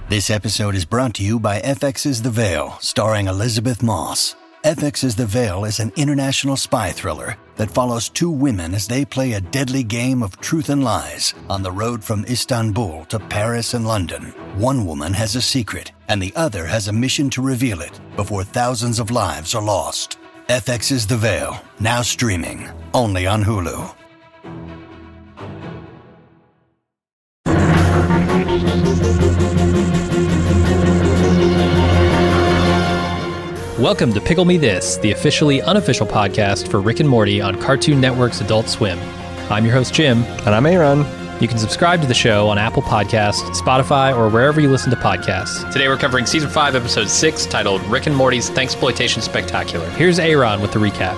This episode is brought to you by FX's The Veil, starring Elizabeth Moss. FX's The Veil is an international spy thriller that follows two women as they play a deadly game of truth and lies on the road from Istanbul to Paris and London. One woman has a secret, and the other has a mission to reveal it before thousands of lives are lost. FX's The Veil, now streaming, only on Hulu. Welcome to Pickle Me This, the officially unofficial podcast for Rick and Morty on Cartoon Network's Adult Swim. I'm your host, Jim. And I'm Aaron. You can subscribe to the show on Apple Podcasts, Spotify, or wherever you listen to podcasts. Today we're covering Season 5, Episode 6, titled Rick and Morty's Thanksploitation Spectacular. Here's Aaron with the recap.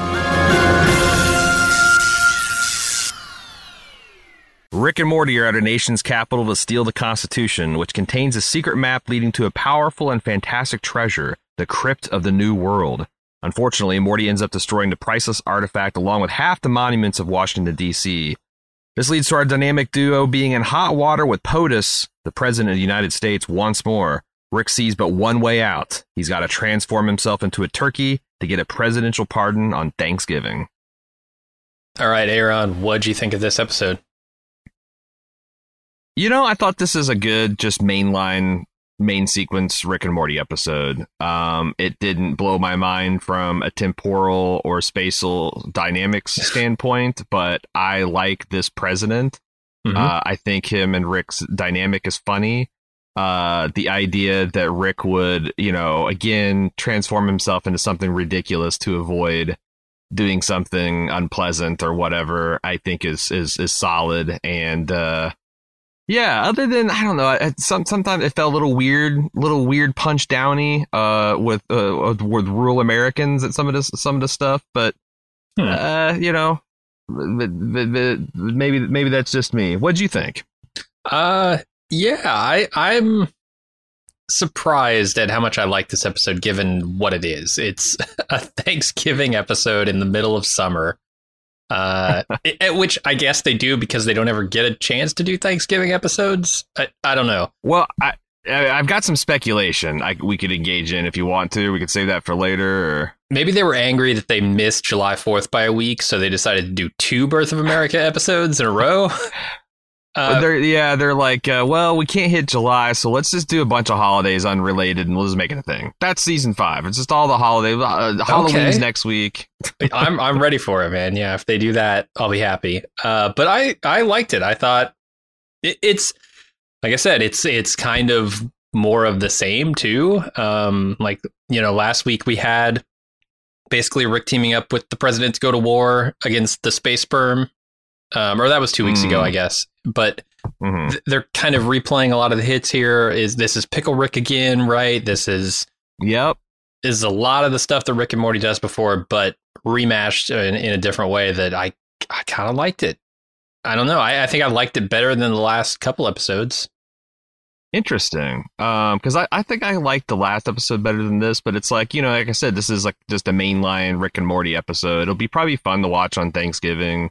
Rick and Morty are at a nation's capital to steal the Constitution, which contains a secret map leading to a powerful and fantastic treasure, the Crypt of the New World. Unfortunately, Morty ends up destroying the priceless artifact along with half the monuments of Washington, D.C. This leads to our dynamic duo being in hot water with POTUS, the President of the United States, once more. Rick sees but one way out. He's got to transform himself into a turkey to get a presidential pardon on Thanksgiving. All right, Aaron, what'd you think of this episode? You know, I thought this is a good, just main sequence Rick and Morty episode. It didn't blow my mind from a temporal or spatial dynamics standpoint, but I like this president. Mm-hmm. I think him and Rick's dynamic is funny. The idea that Rick would, again, transform himself into something ridiculous to avoid doing something unpleasant or whatever, I think is solid. And, yeah, other than, I don't know, sometimes it felt a little weird punch downy with rural Americans at some of the stuff, but maybe that's just me. What'd you think? Yeah, I'm surprised at how much I like this episode given what it is. It's a Thanksgiving episode in the middle of summer. Which I guess they do because they don't ever get a chance to do Thanksgiving episodes. I don't know. Well, I've got some speculation we could engage in if you want to. We could save that for later. Or maybe they were angry that they missed July 4th by a week, so they decided to do 2 Birth of America episodes in a row. They're like, well, we can't hit July, so let's just do a bunch of holidays unrelated and we'll just make it a thing. That's season 5. It's just all the holidays. Halloween's next week. I'm ready for it, man. Yeah, if they do that, I'll be happy. But I liked it. I thought it's like I said, it's kind of more of the same too. Last week we had basically Rick teaming up with the president to go to war against the space sperm. Or that was 2 weeks ago, I guess. But they're kind of replaying a lot of the hits here. This is Pickle Rick again, right? This is a lot of the stuff that Rick and Morty does before, but remashed in a different way that I kind of liked it. I don't know. I think I liked it better than the last couple episodes. Interesting. Because I think I liked the last episode better than this, but it's like, like I said, this is like just a mainline Rick and Morty episode. It'll be probably fun to watch on Thanksgiving.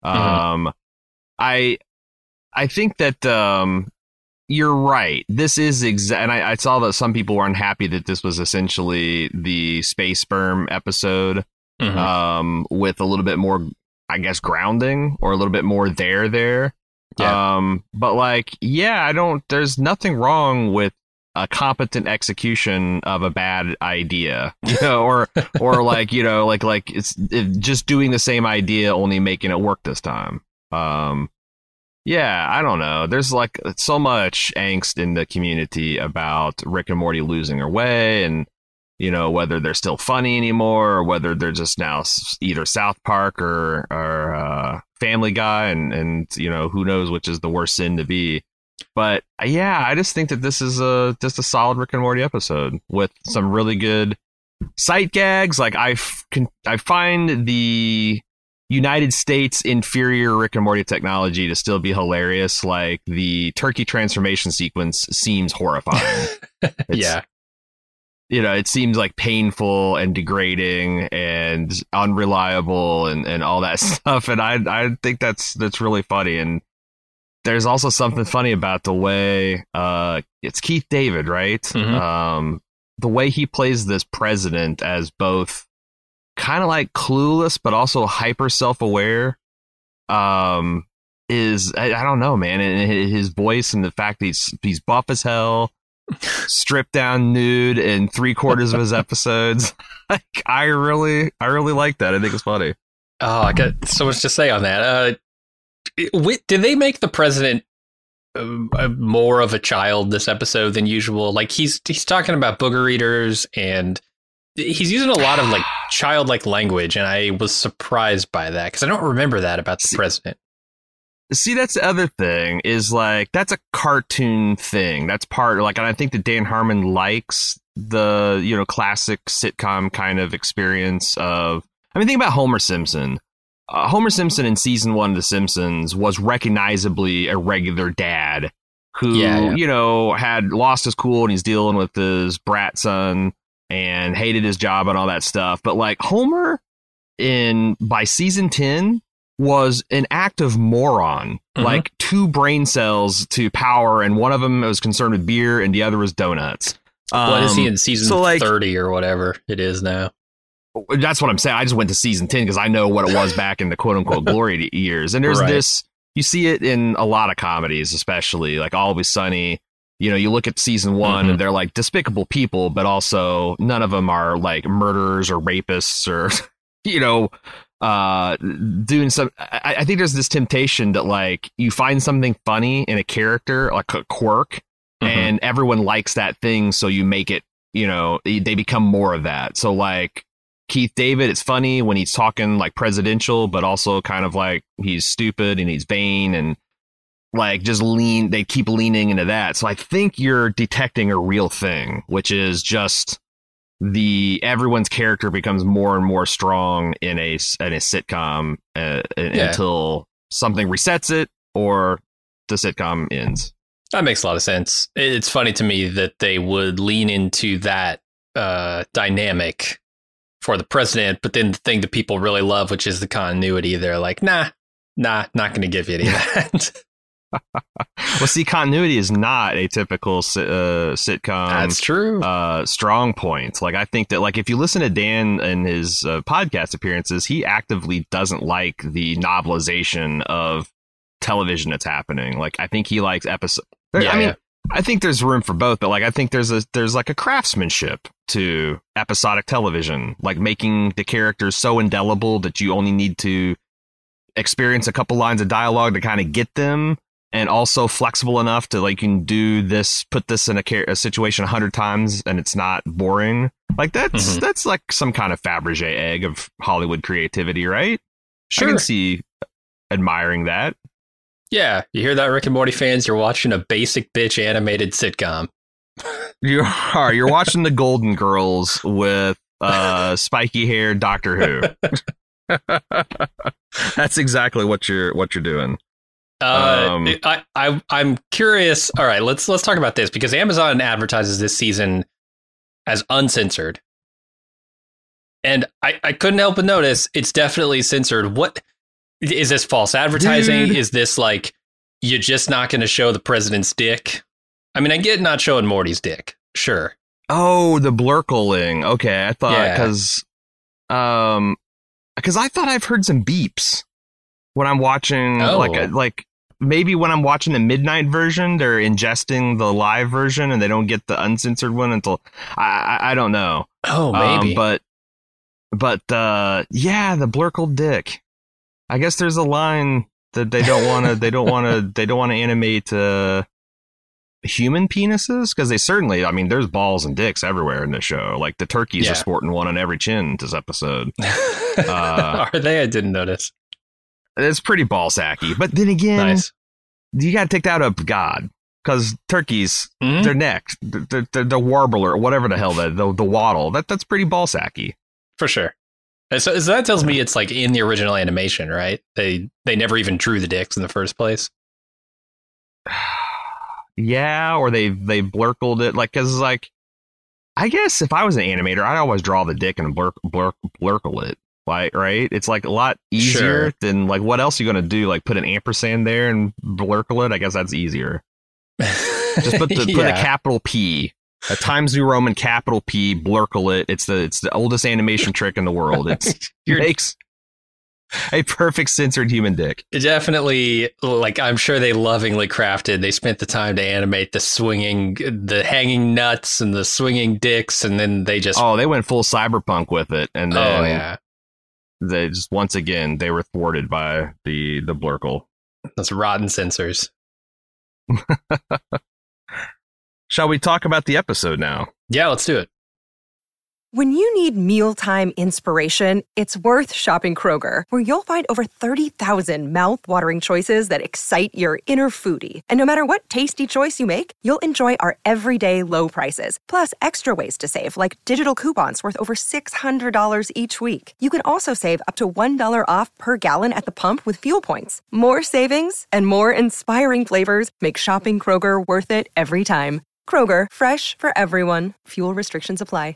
I think that you're right. This is and I saw that some people were unhappy that this was essentially the space sperm episode with a little bit more, I guess, grounding or a little bit more there. Yeah. But there's nothing wrong with a competent execution of a bad idea, or it's just doing the same idea, only making it work this time. I don't know. There's like so much angst in the community about Rick and Morty losing their way and, whether they're still funny anymore or whether they're just now either South Park or Family Guy. And who knows which is the worst sin to be. But I just think that this is just a solid Rick and Morty episode with some really good sight gags. Like I find the United States inferior Rick and Morty technology to still be hilarious. Like the turkey transformation sequence seems horrifying. It seems like painful and degrading and unreliable and all that stuff. And I think that's really funny. And there's also something funny about the way it's Keith David, right? Mm-hmm. The way he plays this president as both kind of like clueless, but also hyper self-aware, is I don't know, man. And his voice and the fact that he's buff as hell, stripped down nude in 3/4 of his episodes. Like, I really like that. I think it's funny. Oh, I got so much to say on that. Did they make the president more of a child this episode than usual? Like, he's talking about booger eaters, and he's using a lot of like childlike language, and I was surprised by that because I don't remember that about the president. See, that's the other thing is like that's a cartoon thing. That's part like, and I think that Dan Harmon likes the classic sitcom kind of experience of. I mean, think about Homer Simpson. Homer Simpson in season 1 of The Simpsons was recognizably a regular dad who, had lost his cool and he's dealing with his brat son and hated his job and all that stuff. But like Homer by season 10 was an active moron, like 2 brain cells to power. And one of them was concerned with beer and the other was donuts. What is he in season 30 or whatever it is now? That's what I'm saying. I just went to season 10 because I know what it was back in the quote unquote glory years. And there's this, you see it in a lot of comedies, especially like Always Sunny. You look at season 1 and they're like despicable people, but also none of them are like murderers or rapists or, doing some. I think there's this temptation that like you find something funny in a character, like a quirk, and everyone likes that thing. So you make it, they become more of that. So like, Keith David, it's funny when he's talking like presidential, but also kind of like he's stupid and he's vain and like just they keep leaning into that. So I think you're detecting a real thing, which is just everyone's character becomes more and more strong in a sitcom until something resets it or the sitcom ends. That makes a lot of sense. It's funny to me that they would lean into that dynamic for the president, but then the thing that people really love, which is the continuity, they're like, nah, not going to give you any of that. Well, see, continuity is not a typical sitcom. That's true. Strong point. Like, I think that, like, if you listen to Dan and his podcast appearances, he actively doesn't like the novelization of television that's happening. Like, I think he likes episode. I think there's room for both, but like I think there's like a craftsmanship to episodic television, like making the characters so indelible that you only need to experience a couple lines of dialogue to kind of get them, and also flexible enough to like you can do this, put this in a situation 100 times and it's not boring. Like that's like some kind of Fabergé egg of Hollywood creativity, right? Sure. I can see admiring that. Yeah, you hear that, Rick and Morty fans? You're watching a basic bitch animated sitcom. You're watching the Golden Girls with spiky hair Doctor Who. That's exactly what you're doing. I'm curious. All right, let's talk about this because Amazon advertises this season as uncensored, and I couldn't help but notice it's definitely censored. What? Is this false advertising? Dude. Is this like you're just not going to show the president's dick? I mean, I get not showing Morty's dick. Sure. Oh, the blurkling. Okay, I thought because I thought I've heard some beeps when I'm watching like maybe when I'm watching the midnight version, they're ingesting the live version and they don't get the uncensored one until I don't know. Oh, maybe. But the blurkled dick. I guess there's a line that they don't want to animate human penises because they certainly, I mean, there's balls and dicks everywhere in the show. Like the turkeys are sporting one on every chin this episode. Are they? I didn't notice. It's pretty ball sacky, but then again, you got to take that up God because turkeys, their neck, the warbler, whatever the hell the waddle, that's pretty ball sacky for sure. So that tells me it's like in the original animation, right? They never even drew the dicks in the first place. Yeah, or they blurkled it, like because like I guess if I was an animator, I'd always draw the dick and blurkle it. Like, right? It's like a lot easier than like what else are you gonna do? Like put an ampersand there and blurkle it? I guess that's easier. Just put a capital P. A Times New Roman capital P, blurkle it. It's the oldest animation trick in the world. It makes a perfect censored human dick. Definitely, like, I'm sure they lovingly crafted. They spent the time to animate the hanging nuts and the swinging dicks, and then they just... Oh, they went full cyberpunk with it. And then they just, once again, they were thwarted by the blurkle. Those rotten censors. Shall we talk about the episode now? Yeah, let's do it. When you need mealtime inspiration, it's worth shopping Kroger, where you'll find over 30,000 mouth-watering choices that excite your inner foodie. And no matter what tasty choice you make, you'll enjoy our everyday low prices, plus extra ways to save, like digital coupons worth over $600 each week. You can also save up to $1 off per gallon at the pump with fuel points. More savings and more inspiring flavors make shopping Kroger worth it every time. Kroger, fresh for everyone. Fuel restrictions apply.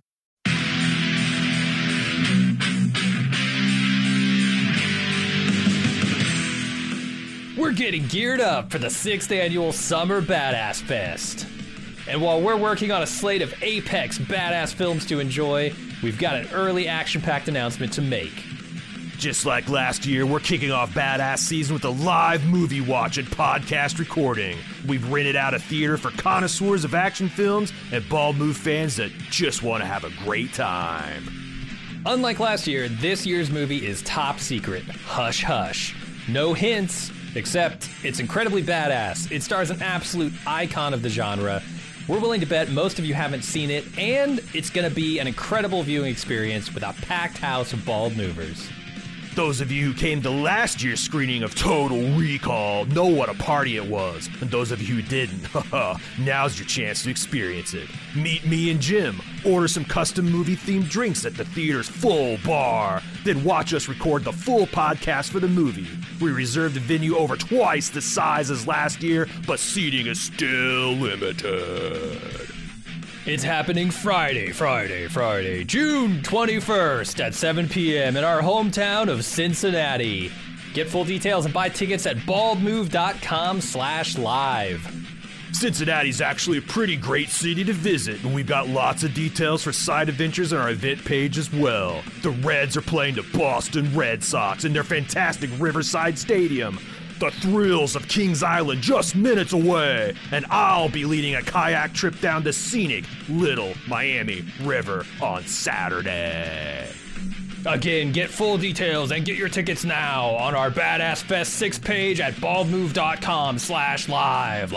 We're getting geared up for the 6th annual Summer Badass Fest. And while we're working on a slate of apex badass films to enjoy, we've got an early action-packed announcement to make. Just like last year, we're kicking off Badass Season with a live movie watch and podcast recording. We've rented out a theater for connoisseurs of action films and Bald Move fans that just want to have a great time. Unlike last year, this year's movie is top secret. Hush hush. No hints, except it's incredibly badass. It stars an absolute icon of the genre. We're willing to bet most of you haven't seen it, and it's going to be an incredible viewing experience with a packed house of bald movers. Those of you who came to last year's screening of Total Recall know what a party it was. And those of you who didn't, now's your chance to experience it. Meet me and Jim, order some custom movie-themed drinks at the theater's full bar, then watch us record the full podcast for the movie. We reserved the venue over twice the size as last year, but seating is still limited. It's happening Friday, June 21st at 7 p.m. in our hometown of Cincinnati. Get full details and buy tickets at baldmove.com/live. Cincinnati's actually a pretty great city to visit, and we've got lots of details for side adventures on our event page as well. The Reds are playing the Boston Red Sox in their fantastic Riverside Stadium. The thrills of Kings Island just minutes away, and I'll be leading a kayak trip down the scenic Little Miami River on Saturday. Again, get full details and get your tickets now on our Badass Fest 6 page at baldmove.com/live.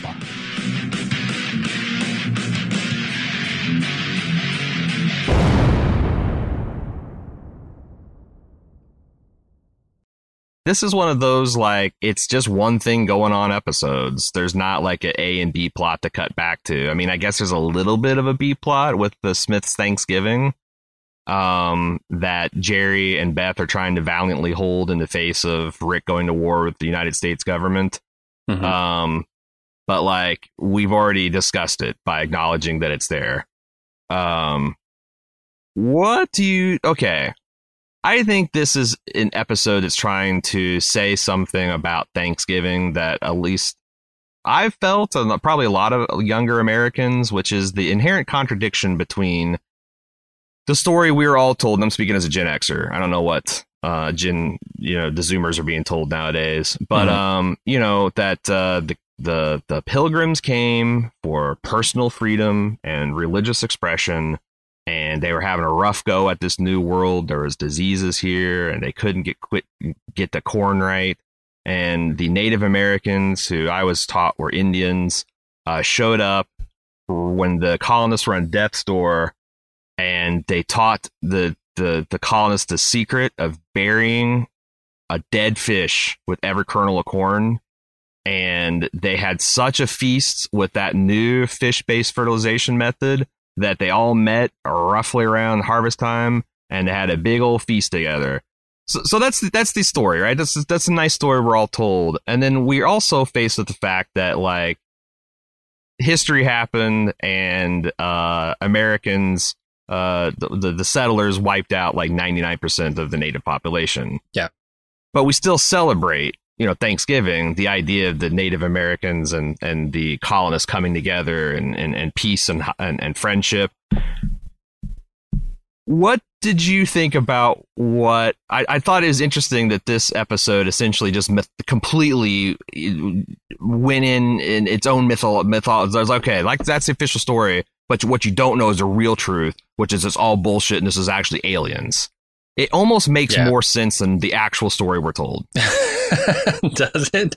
This is one of those, like, it's just one thing going on episodes. There's not like an A and B plot to cut back to. I mean, I guess there's a little bit of a B plot with the Smith's Thanksgiving that Jerry and Beth are trying to valiantly hold in the face of Rick going to war with the United States government. Mm-hmm. But like, we've already discussed it by acknowledging that it's there. Okay. I think this is an episode that's trying to say something about Thanksgiving that at least I've felt, and probably a lot of younger Americans, which is the inherent contradiction between the story we were all told, and I'm speaking as a Gen Xer. I don't know what the Zoomers are being told nowadays, but that the Pilgrims came for personal freedom and religious expression. And they were having a rough go at this new world. There was diseases here, and they couldn't get the corn right. And the Native Americans, who I was taught were Indians, showed up when the colonists were on death's door, and they taught the colonists the secret of burying a dead fish with every kernel of corn. And they had such a feast with that new fish-based fertilization method that they all met roughly around harvest time and had a big old feast together. So that's the story, right? That's a nice story we're all told. And then we're also faced with the fact that, like, history happened and Americans the settlers wiped out like 99% of the native population. Yeah. But we still celebrate, Thanksgiving, the idea of the Native Americans and the colonists coming together and peace and friendship. What did you think about what I thought it was interesting that this episode essentially just completely went in its own mythology. I was like, okay, like that's the official story, but what you don't know is the real truth, which is it's all bullshit and this is actually aliens. It almost makes more sense than the actual story we're told. Does it?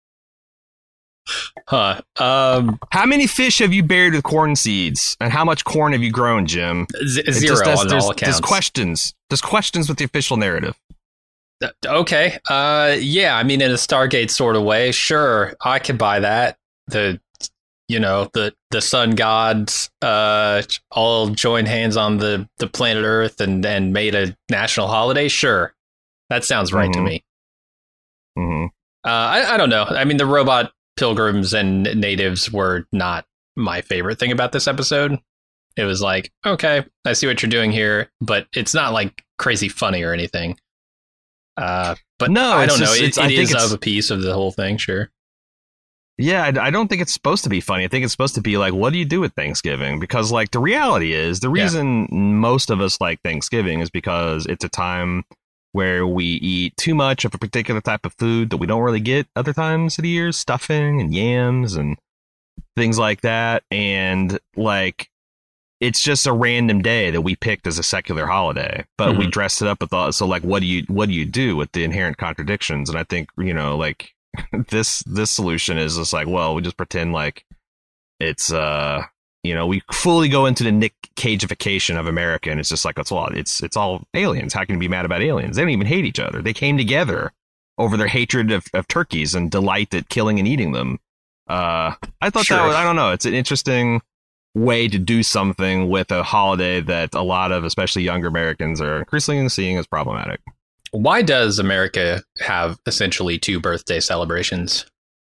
Huh. How many fish have you buried with corn seeds? And how much corn have you grown, Jim? Zero on all accounts. There's questions with the official narrative. Okay. Yeah, I mean, in a Stargate sort of way, sure, I could buy that. The sun gods all joined hands on the planet Earth and made a national holiday. Sure, that sounds right to me. Mm-hmm. I don't know. I mean, the robot pilgrims and natives were not my favorite thing about this episode. It was like, okay, I see what you're doing here, but it's not like crazy funny or anything. But no, I don't know. It is of a piece of the whole thing, sure. Yeah, I don't think it's supposed to be funny. I think it's supposed to be like, what do you do with Thanksgiving? Because like the reality is, the reason most of us like Thanksgiving is because it's a time where we eat too much of a particular type of food that we don't really get other times of the year, stuffing and yams and things like that. And like, it's just a random day that we picked as a secular holiday, but we dressed it up with all. So like, what do you do with the inherent contradictions? And I think, like this solution is just like, well, we just pretend like it's, we fully go into the Nick Cageification of America, and it's just like it's all aliens. How can you be mad about aliens? They don't even hate each other. They came together over their hatred of turkeys and delight at killing and eating them. I thought that was, I don't know. It's an interesting way to do something with a holiday that a lot of, especially younger Americans, are increasingly seeing as problematic. Why does America have essentially 2 birthday celebrations?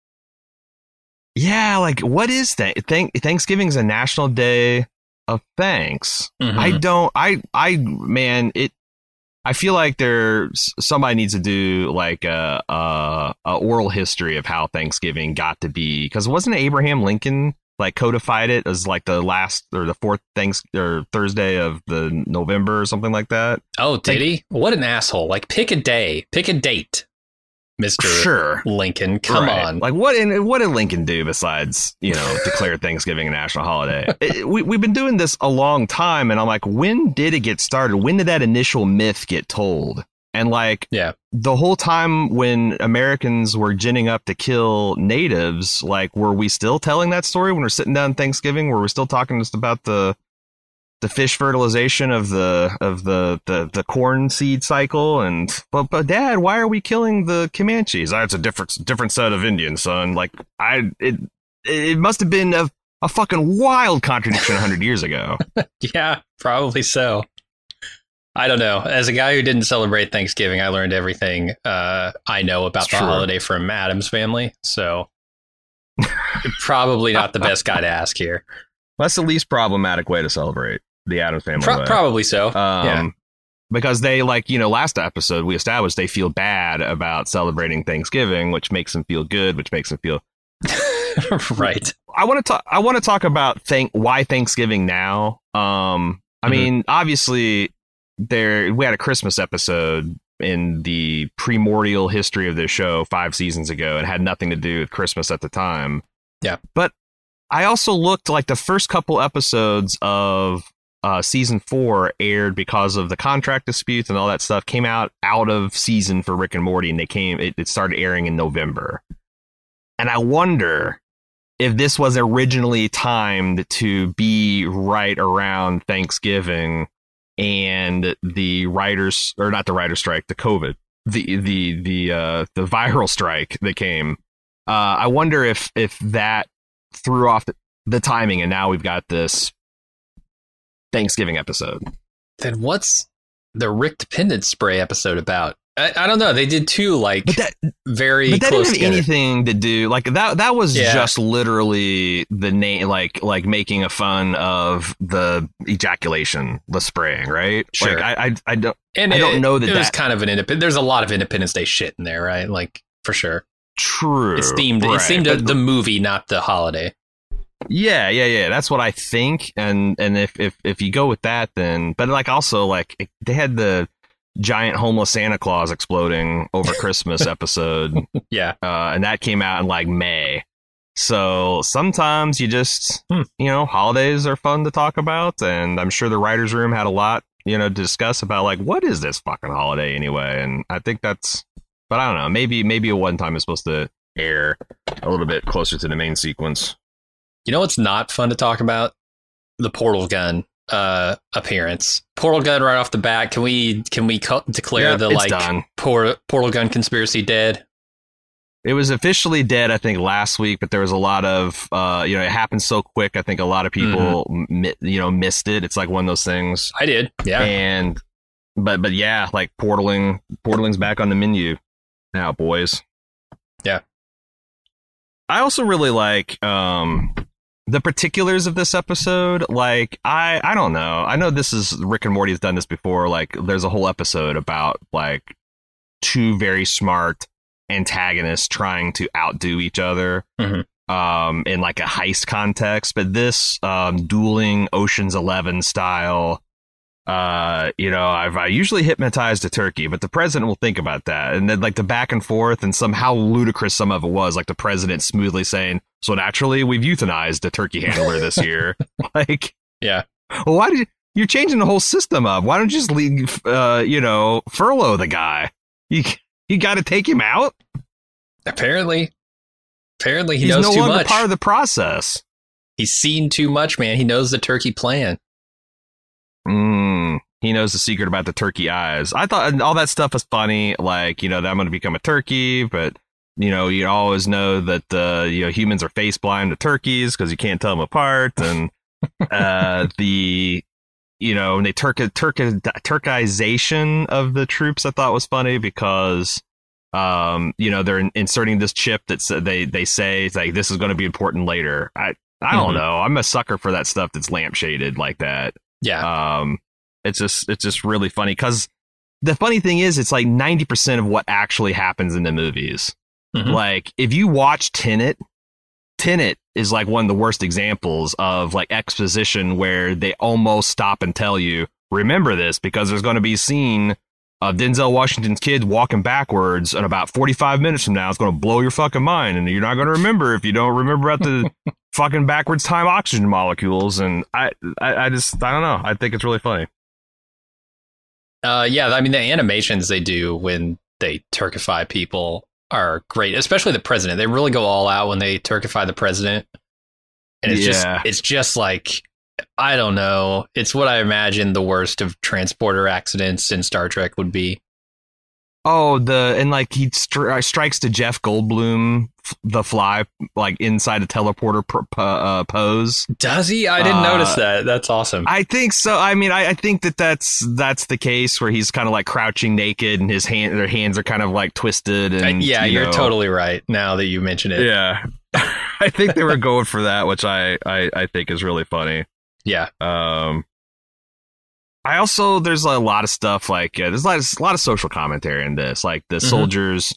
Yeah, like what is that? Thanksgiving's a national day of thanks. Mm-hmm. I feel like somebody needs to do like a oral history of how Thanksgiving got to be, because wasn't Abraham Lincoln like codified it as like the last or the fourth Thursday of the November or something like that? Oh, did he? What an asshole! Like pick a day, pick a date. Mr. Lincoln, come on. Like what did Lincoln do besides, declare Thanksgiving a national holiday? We've been doing this a long time, and I'm like, when did it get started? When did that initial myth get told? And like, the whole time when Americans were ginning up to kill natives, like, were we still telling that story when we're sitting down Thanksgiving? Were we still talking just about the fish fertilization of the corn seed cycle? And but Dad, why are we killing the Comanches? It's a different set of Indians, son. Like it must have been a fucking wild contradiction 100 years ago. Yeah, probably so. I don't know. As a guy who didn't celebrate Thanksgiving, I learned everything I know about the holiday from Addams Family. So probably not the best guy to ask here. That's the least problematic way to celebrate the Addams Family. Probably so. Because they, like, last episode we established they feel bad about celebrating Thanksgiving, which makes them feel good, which makes them feel right. I want to talk about why Thanksgiving now. I mean, obviously we had a Christmas episode in the primordial history of this show 5 seasons ago. It had nothing to do with Christmas at the time. Yeah. But I also looked, like, the first couple episodes of season 4 aired because of the contract disputes and all that stuff, came out of season for Rick and Morty, and it started airing in November. And I wonder if this was originally timed to be right around Thanksgiving and the writers, or not the writer's strike, the COVID, the viral strike that came. I wonder if that threw off the timing, and now we've got this Thanksgiving episode. Then what's the Rick Dependence Spray episode about? I don't know. They did two very but that close didn't have together. anything to do like that. That was just literally the name, like making a fun of the ejaculation, the spraying, right? Sure. Like, I don't. And I don't know that it was kind of an independent. There's a lot of Independence Day shit in there, right? Like for sure. True. It's themed. Right. It's themed to the movie, not the holiday. Yeah. That's what I think. And if you go with that, then but like also like they had the giant homeless Santa Claus exploding over Christmas episode. Yeah. And that came out in like May. So sometimes you just, holidays are fun to talk about. And I'm sure the writer's room had a lot, to discuss about like, what is this fucking holiday anyway? And I think that's, but I don't know, maybe a one time is supposed to air a little bit closer to the main sequence. You know what's not fun to talk about? The portal gun appearance. Portal gun right off the bat. Can we declare the portal gun conspiracy dead? It was officially dead, I think, last week, but there was a lot of it happened so quick. I think a lot of people missed it. It's like one of those things. I did, yeah. And but yeah, like portaling's back on the menu now, boys. Yeah. I also really like the particulars of this episode. Like, I don't know. I know this is Rick and Morty has done this before. Like, there's a whole episode about like two very smart antagonists trying to outdo each other in like a heist context. But this dueling Ocean's 11 style. I usually hypnotized a turkey, but the president will think about that. And then like the back and forth and somehow ludicrous some of it was, like the president smoothly saying, so naturally we've euthanized a turkey handler this year. Like, yeah. Well, you're changing the whole system up. Why don't you just leave, furlough the guy? You got to take him out. Apparently he's He's knows no too longer much. part of the process. He's seen too much, man. He knows the turkey plan. He knows the secret about the turkey eyes. I thought all that stuff was funny. Like, that I'm going to become a turkey, but you always know that humans are face blind to turkeys because you can't tell them apart. And the turkization of the troops I thought was funny because they're inserting this chip that they say it's like this is going to be important later. I don't know. I'm a sucker for that stuff that's lampshaded like that. Yeah. It's just really funny because the funny thing is it's like 90% of what actually happens in the movies. Like if you watch Tenet is like one of the worst examples of like exposition where they almost stop and tell you, remember this because there's going to be a scene of Denzel Washington's kid walking backwards and about 45 minutes from now it's going to blow your fucking mind and you're not going to remember if you don't remember about the fucking backwards time oxygen molecules. And I don't know. I think it's really funny. Yeah, I mean the animations they do when they turkify people are great, especially the president. They really go all out when they turkify the president. And it's just like, I don't know. It's what I imagine the worst of transporter accidents in Star Trek would be. Oh, and like he strikes to Jeff Goldblum, the fly, like inside a teleporter pose. Does he? I didn't notice that. That's awesome. I think so. I mean, I think that's the case where he's kind of like crouching naked and their hands are kind of like twisted. And you're totally right. Now that you mention it. Yeah, I think they were going for that, which I think is really funny. Yeah. I also, there's a lot of stuff like there's a lot of social commentary in this, like the soldiers,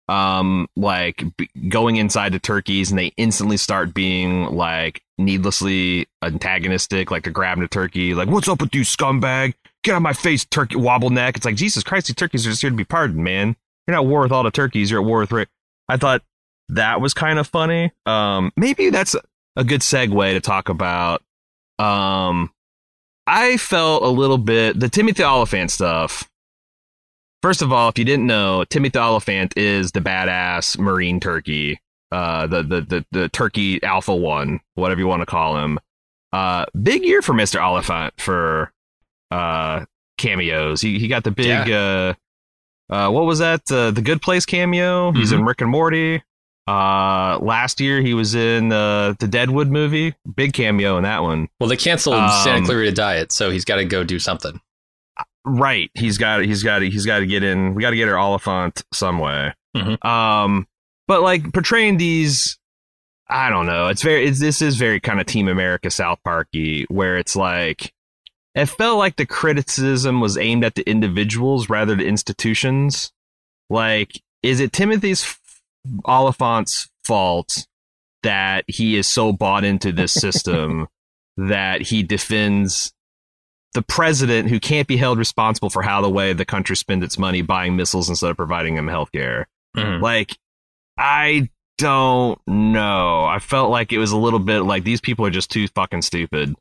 going inside the turkeys and they instantly start being like needlessly antagonistic, like they're grabbing the turkey, like, what's up with you, scumbag? Get out of my face, turkey wobble neck. It's like, Jesus Christ, these turkeys are just here to be pardoned, man. You're not at war with all the turkeys. You're at war with Rick. I thought that was kind of funny. Maybe that's a good segue to talk about. I felt a little bit the Timothy Olyphant stuff. First of all, if you didn't know, Timothy Olyphant is the badass Marine turkey, the turkey Alpha One, whatever you want to call him. Big year for Mr. Olyphant for cameos. He got the big what was that? The Good Place cameo. He's in Rick and Morty. Last year he was in the Deadwood movie. Big cameo in that one. Well, they canceled Santa Clarita Diet, so he's got to go do something. Right. He's got to get in. We got to get her Oliphant some way. Mhm. But like portraying these, I don't know. This is very kind of Team America South Parky, where it's like, it felt like the criticism was aimed at the individuals rather than institutions. Like, is it Timothy's Oliphant's fault that he is so bought into this system that he defends the president who can't be held responsible for how the way the country spends its money buying missiles instead of providing them health care? Mhm. Like, I don't know. I felt like it was a little bit like these people are just too fucking stupid.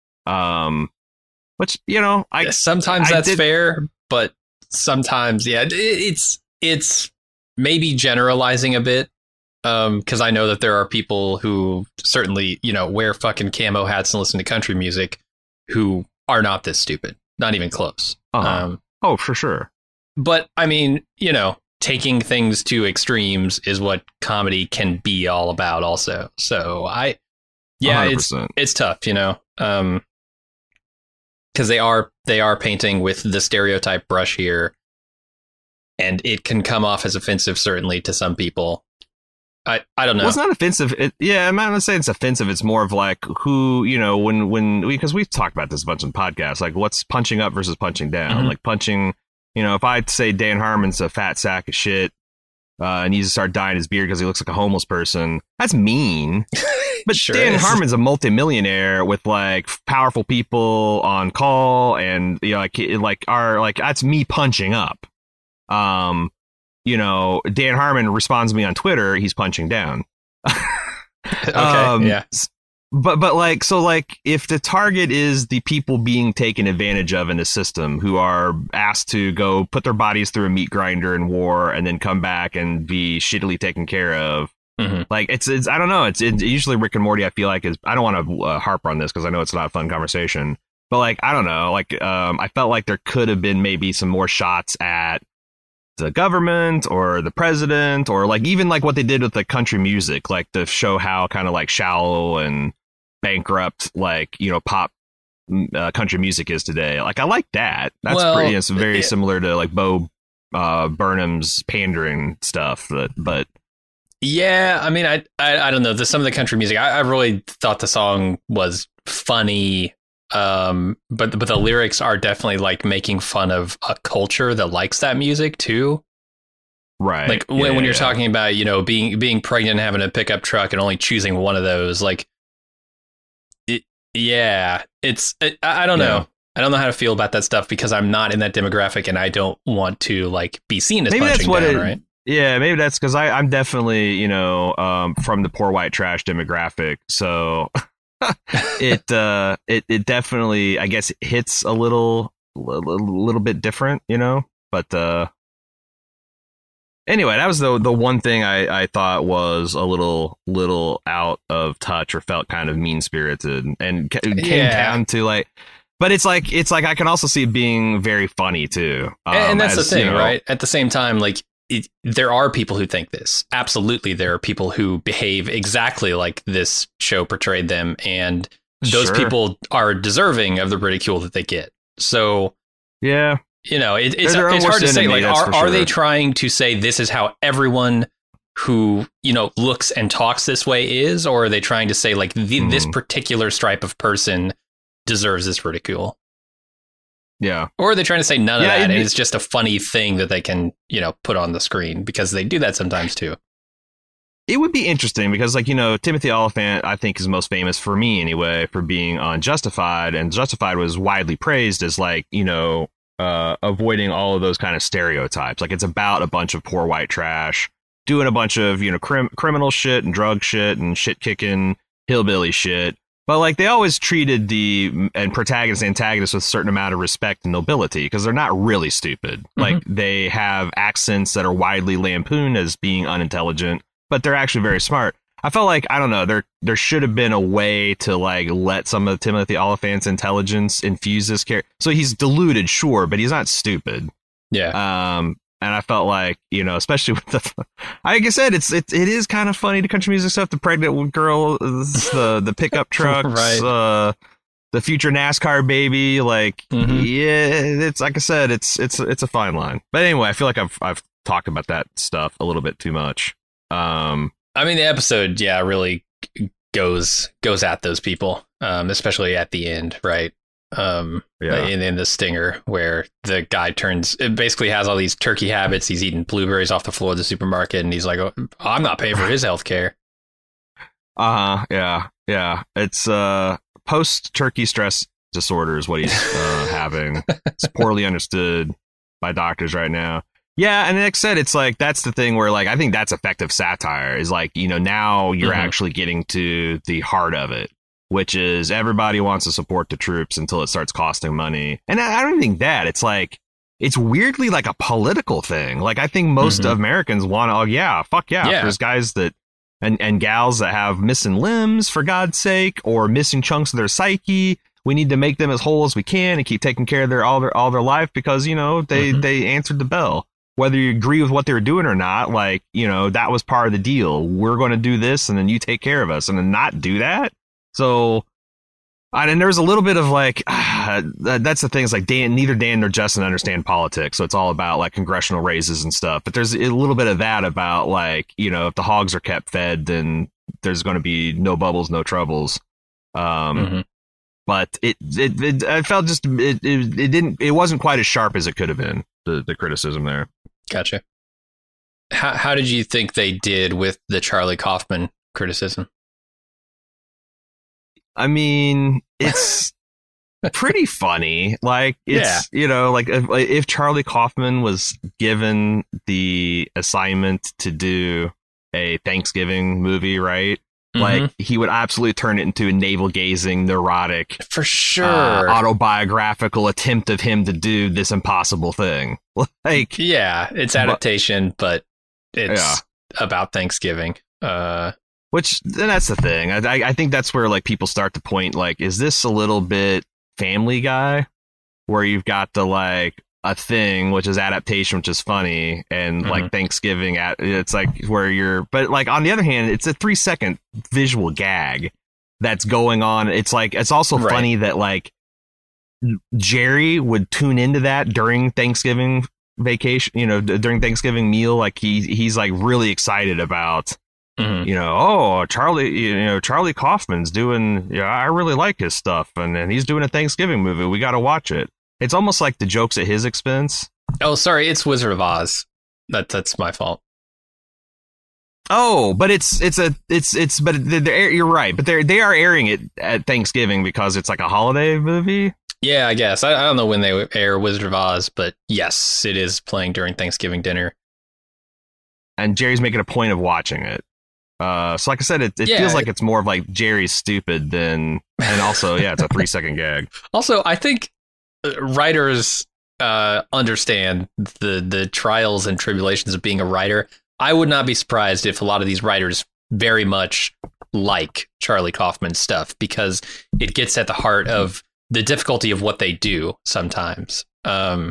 Which, you know, sometimes that's fair, but sometimes, yeah, it's maybe generalizing a bit. Because I know that there are people who certainly, you know, wear fucking camo hats and listen to country music who are not this stupid. Not even close. Oh, for sure. But I mean, you know, taking things to extremes is what comedy can be all about also. So it's tough, you know, because they are painting with the stereotype brush here, and it can come off as offensive, certainly to some people. I don't know. Well, it's not offensive. I'm not going to say it's offensive. It's more of like who, you know, because we've talked about this a bunch on podcasts, like what's punching up versus punching down. Mhm. Like punching, you know, if I say Dan Harmon's a fat sack of shit and needs to start dyeing his beard because he looks like a homeless person, that's mean. But Sure Dan is. Harmon's a multimillionaire with like powerful people on call, and you know, like that's me punching up. You know, Dan Harmon responds to me on Twitter, he's punching down. Okay, yeah. But like, so like, if the target is the people being taken advantage of in the system who are asked to go put their bodies through a meat grinder in war and then come back and be shittily taken care of, like it's I don't know. It's usually Rick and Morty. I feel like is, I don't want to harp on this because I know it's not a fun conversation, but like, I don't know. Like, I felt like there could have been maybe some more shots at the government or the president, or like even like what they did with the country music, like to show how kind of like shallow and bankrupt, like, you know, pop country music is today. Like, I like that. That's pretty. It's very similar to like Bo Burnham's pandering stuff. But yeah, I mean, I don't know. Some of the country music, I really thought the song was funny. But the lyrics are definitely like making fun of a culture that likes that music too. Right. Like when you're talking about, you know, being pregnant and having a pickup truck and only choosing one of those, like, I don't know. I don't know how to feel about that stuff because I'm not in that demographic and I don't want to like be seen as maybe punching down, right? Yeah, maybe that's because I'm definitely, you know, from the poor white trash demographic. So it definitely, I guess, hits a little bit different, you know. But anyway, that was the one thing I thought was a little out of touch or felt kind of mean spirited and came down to like. But it's like I can also see it being very funny too. And that's the thing, you know, right? At the same time, like there are people who think this. Absolutely, there are people who behave exactly like this show portrayed them, and those people are deserving of the ridicule that they get. So yeah, you know, it's hard to say. Like, are they trying to say this is how everyone who, you know, looks and talks this way is, or are they trying to say like this particular stripe of person deserves this ridicule? Yeah. Or are they trying to say none of that, and it's just a funny thing that they can, you know, put on the screen, because they do that sometimes too. It would be interesting because, like, you know, Timothy Oliphant, I think, is most famous, for me anyway, for being on Justified, and Justified was widely praised as, like, you know, avoiding all of those kind of stereotypes. Like, it's about a bunch of poor white trash doing a bunch of, you know, criminal shit and drug shit and shit kicking hillbilly shit. But, like, they always treated the protagonist and antagonist with a certain amount of respect and nobility, because they're not really stupid. Like, they have accents that are widely lampooned as being unintelligent, but they're actually very smart. I felt like, I don't know, there should have been a way to, like, let some of Timothy Oliphant's intelligence infuse this character. So he's deluded, sure, but he's not stupid. Yeah. And I felt like, you know, especially with like I said, it is kind of funny, the country music stuff, the pregnant girl, the pickup trucks, right. the future NASCAR baby. Like, yeah, it's like I said, it's a fine line. But anyway, I feel like I've talked about that stuff a little bit too much. I mean, the episode, really goes at those people, especially at the end, right? In the stinger, where the guy basically has all these turkey habits. He's eating blueberries off the floor of the supermarket, and he's like, "Oh, I'm not paying for his health care." Yeah. It's post turkey stress disorder is what he's having. It's poorly understood by doctors right now. Yeah, and like I said, it's like that's the thing where like I think that's effective satire is like, now you're actually getting to the heart of it, which is everybody wants to support the troops until it starts costing money. And I don't even think that. It's like it's weirdly like a political thing. Like I think most Americans want fuck yeah. There's guys that and gals that have missing limbs, for God's sake, or missing chunks of their psyche. We need to make them as whole as we can and keep taking care of all their life because, they answered the bell. Whether you agree with what they were doing or not, like, that was part of the deal. We're going to do this and then you take care of us and then not do that. So, and there's a little bit of like, that's the thing. It's like neither Dan nor Justin understand politics. So it's all about like congressional races and stuff. But there's a little bit of that about like, if the hogs are kept fed, then there's going to be no bubbles, no troubles. But I felt just, it wasn't quite as sharp as it could have been, the criticism there. Gotcha. How did you think they did with the Charlie Kaufman criticism? I mean, it's pretty funny. Like, it's, like if Charlie Kaufman was given the assignment to do a Thanksgiving movie, right? Like, he would absolutely turn it into a navel-gazing, neurotic, for sure, autobiographical attempt of him to do this impossible thing. Like, it's adaptation, but it's about Thanksgiving. Which, then that's the thing. I think that's where like people start to point, like, is this a little bit Family Guy, where you've got the like a thing which is adaptation, which is funny, and like Thanksgiving it's like where but like on the other hand, it's a 3-second visual gag that's going on. It's like it's also funny that like Jerry would tune into that during Thanksgiving vacation, during Thanksgiving meal, like he's like really excited about Charlie Kaufman's doing, I really like his stuff, and he's doing a Thanksgiving movie, we got to watch it. It's almost like the joke's at his expense. Oh, sorry, it's Wizard of Oz. That's my fault. Oh, but you're right. But they are airing it at Thanksgiving because it's like a holiday movie. Yeah, I guess. I don't know when they air Wizard of Oz, but yes, it is playing during Thanksgiving dinner. And Jerry's making a point of watching it. So like I said, it feels like it's more of like Jerry's stupid than, and also, it's a 3-second gag. Also, I think writers understand the trials and tribulations of being a writer. I would not be surprised if a lot of these writers very much like Charlie Kaufman's stuff because it gets at the heart of the difficulty of what they do sometimes. They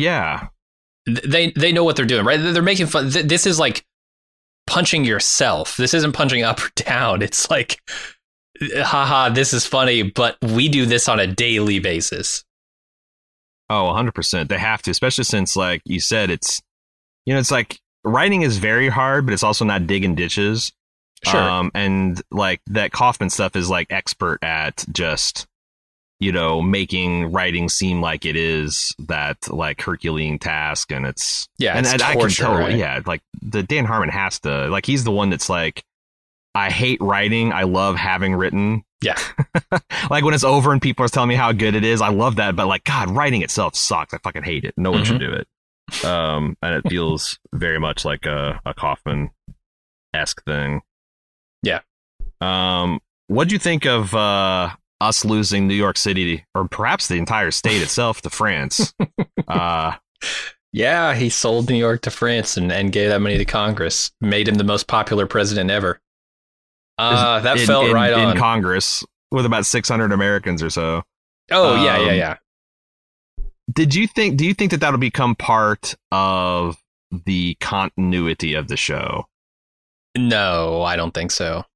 know what they're doing, right? They're making fun. This is like punching yourself. This isn't punching up or down. It's like, haha, this is funny, but we do this on a daily basis. Oh, 100%. They have to, especially since, like you said, it's, it's like writing is very hard, but it's also not digging ditches. Sure. And like that Kaufman stuff is like expert at just, making writing seem like it is that like Herculean task. And it's, and I torture, can tell, right? like the Dan Harmon has to, like, he's the one that's like, I hate writing. I love having written. Yeah. Like when it's over and people are telling me how good it is, I love that. But like, God, writing itself sucks. I fucking hate it. No one should do it. And it feels very much like a Kaufman-esque thing. Yeah. What'd you think of us losing New York City, or perhaps the entire state itself, to France? Yeah, he sold New York to France and gave that money to Congress. Made him the most popular president ever. That felt right on. In Congress, with about 600 Americans or so. Oh, yeah. Do you think that that'll become part of the continuity of the show? No, I don't think so.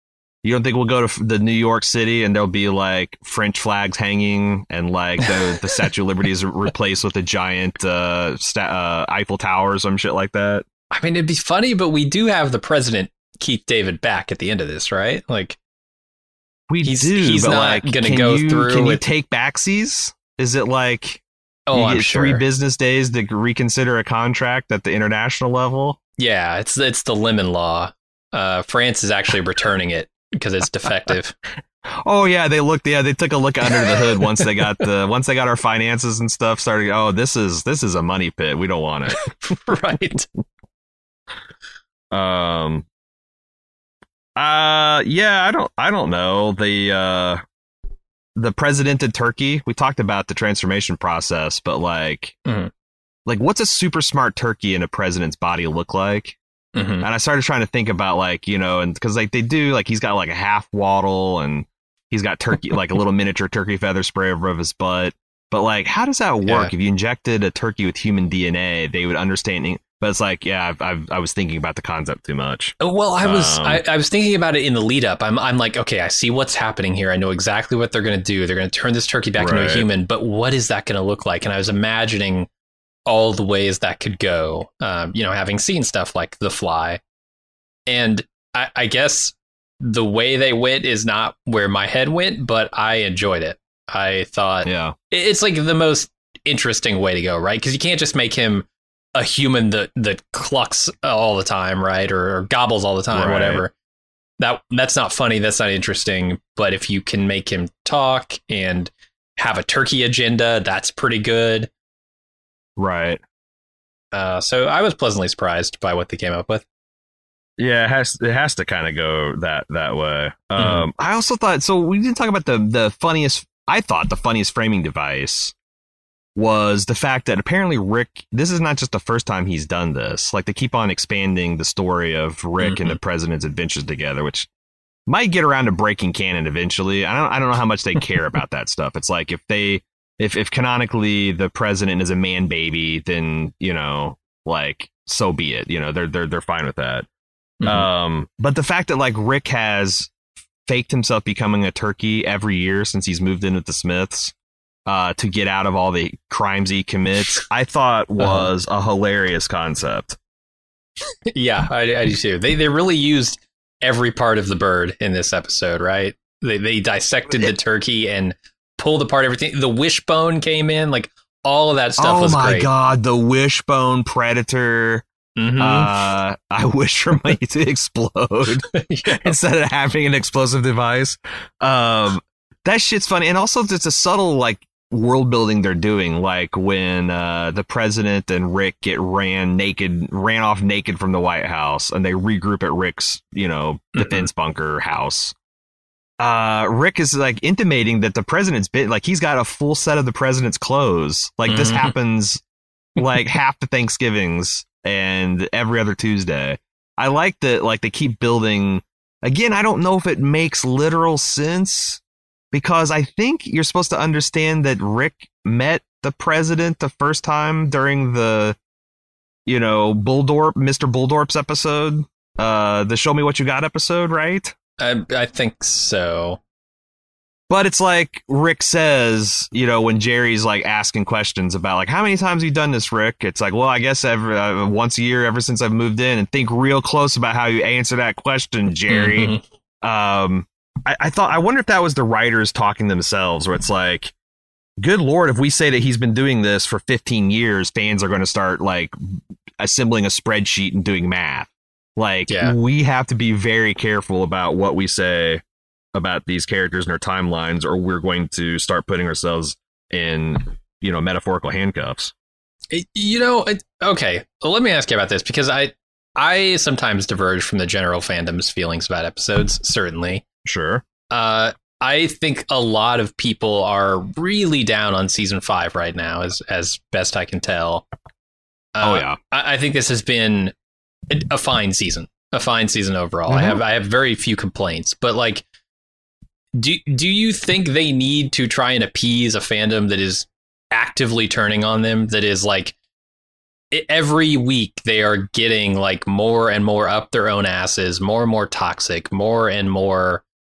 You don't think we'll go to the New York City and there'll be like French flags hanging and like the Statue of Liberty is replaced with a giant Eiffel Tower or some shit like that? I mean, it'd be funny, but we do have the president, Keith David, back at the end of this, right? Like, he's but not like, going to go through. Can you take backsies? Is it like I'm get sure. 3 business days to reconsider a contract at the international level? Yeah, it's the lemon law. France is actually returning it because it's defective. Oh yeah, they took a look under the hood once they got our finances and stuff started. Oh, this is a money pit. We don't want it. Right. Yeah, I don't know. The presidented turkey. We talked about the transformation process, but like what's a super smart turkey in a president's body look like? Mm-hmm. And I started trying to think about like, you know, and because like they do, like he's got like a half waddle and he's got turkey, like a little miniature turkey feather spray over his butt. But like, how does that work? Yeah. If you injected a turkey with human DNA, they would understand. But it's like, yeah, I was thinking about the concept too much. Well, I was thinking about it in the lead up. I'm like, okay, I see what's happening here. I know exactly what they're going to do. They're going to turn this turkey back into a human. But what is that going to look like? And I was imagining all the ways that could go, having seen stuff like The Fly. And I guess the way they went is not where my head went, but I enjoyed it. I thought it's like the most interesting way to go, right? Because you can't just make him a human that clucks all the time, right? Or gobbles all the time, whatever. That's not funny. That's not interesting. But if you can make him talk and have a turkey agenda, that's pretty good. Right. So I was pleasantly surprised by what they came up with. Yeah, it has to kind of go that way. I also thought, so we didn't talk about the funniest. I thought the funniest framing device was the fact that apparently Rick, this is not just the first time he's done this. Like they keep on expanding the story of Rick and the president's adventures together, which might get around to breaking canon eventually. I don't know how much they care about that stuff. It's like if canonically the president is a man baby, then, you know, like so be it. You know, they're fine with that. But the fact that like Rick has faked himself becoming a turkey every year since he's moved in with the Smiths to get out of all the crimes he commits, I thought was a hilarious concept. Yeah, I do too. They really used every part of the bird in this episode, right? They dissected the turkey and pulled apart everything. The wishbone came in, like all of that stuff was great. Oh my God, the wishbone predator. I wish for money to explode instead of having an explosive device. That shit's funny. And also it's a subtle like world building they're doing, like when the president and Rick ran off naked from the White House and they regroup at Rick's, you know, defense bunker house. Rick is like intimating that the president's been like he's got a full set of the president's clothes. Like this happens like half the Thanksgivings and every other Tuesday. I like that, like they keep building. Again, I don't know if it makes literal sense because I think you're supposed to understand that Rick met the president the first time during the, you know, Mr. Bulldorp's episode, the Show Me What You Got episode, right? I think so. But it's like Rick says, you know, when Jerry's like asking questions about like, how many times have you done this, Rick? It's like, well, I guess once a year ever since I've moved in, and think real close about how you answer that question, Jerry. I wonder if that was the writers talking themselves, where it's like, good Lord, if we say that he's been doing this for 15 years, fans are going to start like assembling a spreadsheet and doing math. Like we have to be very careful about what we say about these characters and their timelines, or we're going to start putting ourselves in, you know, metaphorical handcuffs. You know, okay. Well, let me ask you about this, because I sometimes diverge from the general fandom's feelings about episodes. Certainly. Sure. I think a lot of people are really down on season 5 right now, as best I can tell. I think this has been a fine season overall. I have very few complaints, but like, do you think they need to try and appease a fandom that is actively turning on them? That is like every week they are getting like more and more up their own asses, more and more toxic, more and more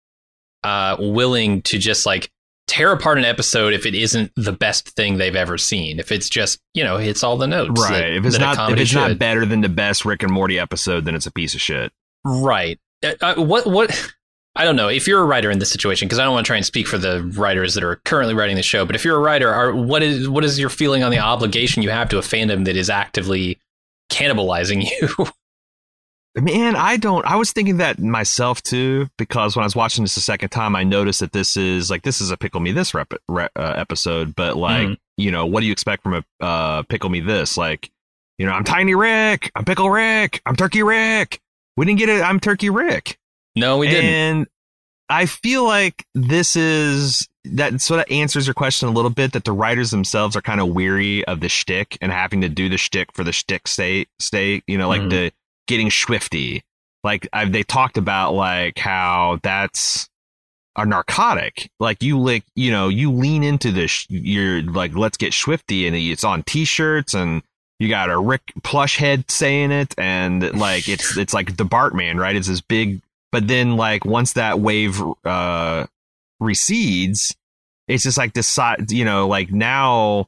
willing to just like tear apart an episode if it isn't the best thing they've ever seen. If it's just, hits all the notes. Right. If it's not better than the best Rick and Morty episode, then it's a piece of shit. Right. What I don't know if you're a writer in this situation, because I don't want to try and speak for the writers that are currently writing the show. But if you're a writer, what is your feeling on the obligation you have to a fandom that is actively cannibalizing you? Man, I was thinking that myself, too, because when I was watching this the second time, I noticed that this is a Pickle Me This episode. But like, what do you expect from a Pickle Me This? Like, I'm Tiny Rick. I'm Pickle Rick. I'm Turkey Rick. We didn't get it. I'm Turkey Rick. No, we didn't. And I feel like this is that sort of answers your question a little bit, that the writers themselves are kind of weary of the shtick and having to do the shtick for the shtick's sake, like the getting swifty. Like they talked about like how that's a narcotic. Like you lean into this, you're like, let's get swifty, and it's on t-shirts, and you got a Rick plush head saying it, and like it's like the Bartman, right? It's this big, but then like once that wave recedes, it's just like this, like now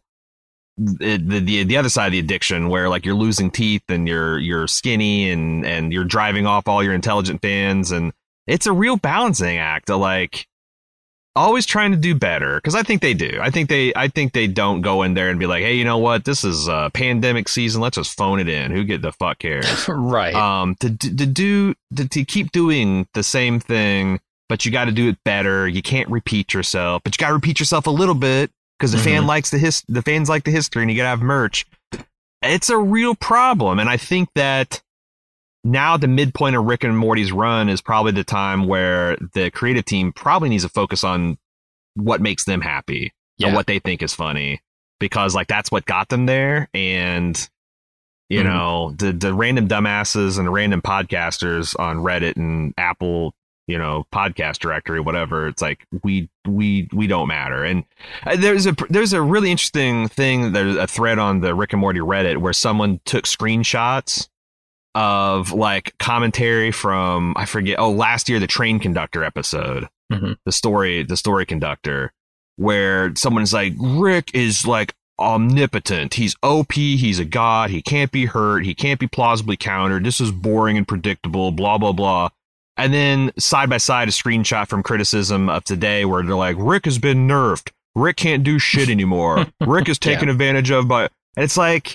the other side of the addiction, where like you're losing teeth and you're skinny and you're driving off all your intelligent fans, and it's a real balancing act of like always trying to do better, because I think they do. I think they don't go in there and be like, hey, you know what, this is a pandemic season, let's just phone it in. Who the fuck cares? Right. To keep doing the same thing, but you got to do it better. You can't repeat yourself, but you got to repeat yourself a little bit, because the fan likes the fans like the history, and you got to have merch. It's a real problem, and I think that now the midpoint of Rick and Morty's run is probably the time where the creative team probably needs to focus on what makes them happy and what they think is funny, because like that's what got them there. And the random dumbasses and the random podcasters on Reddit and Apple, podcast directory, whatever, it's like we don't matter. And there's a really interesting thing. There's a thread on the Rick and Morty Reddit where someone took screenshots of like commentary from, I forget, last year, the train conductor episode, the story conductor, where someone's like, Rick is like omnipotent, he's OP, he's a god, he can't be hurt, he can't be plausibly countered, this is boring and predictable, blah blah blah. And then side by side, a screenshot from criticism of today where they're like, Rick has been nerfed, Rick can't do shit anymore, Rick is taken advantage of by, and it's like,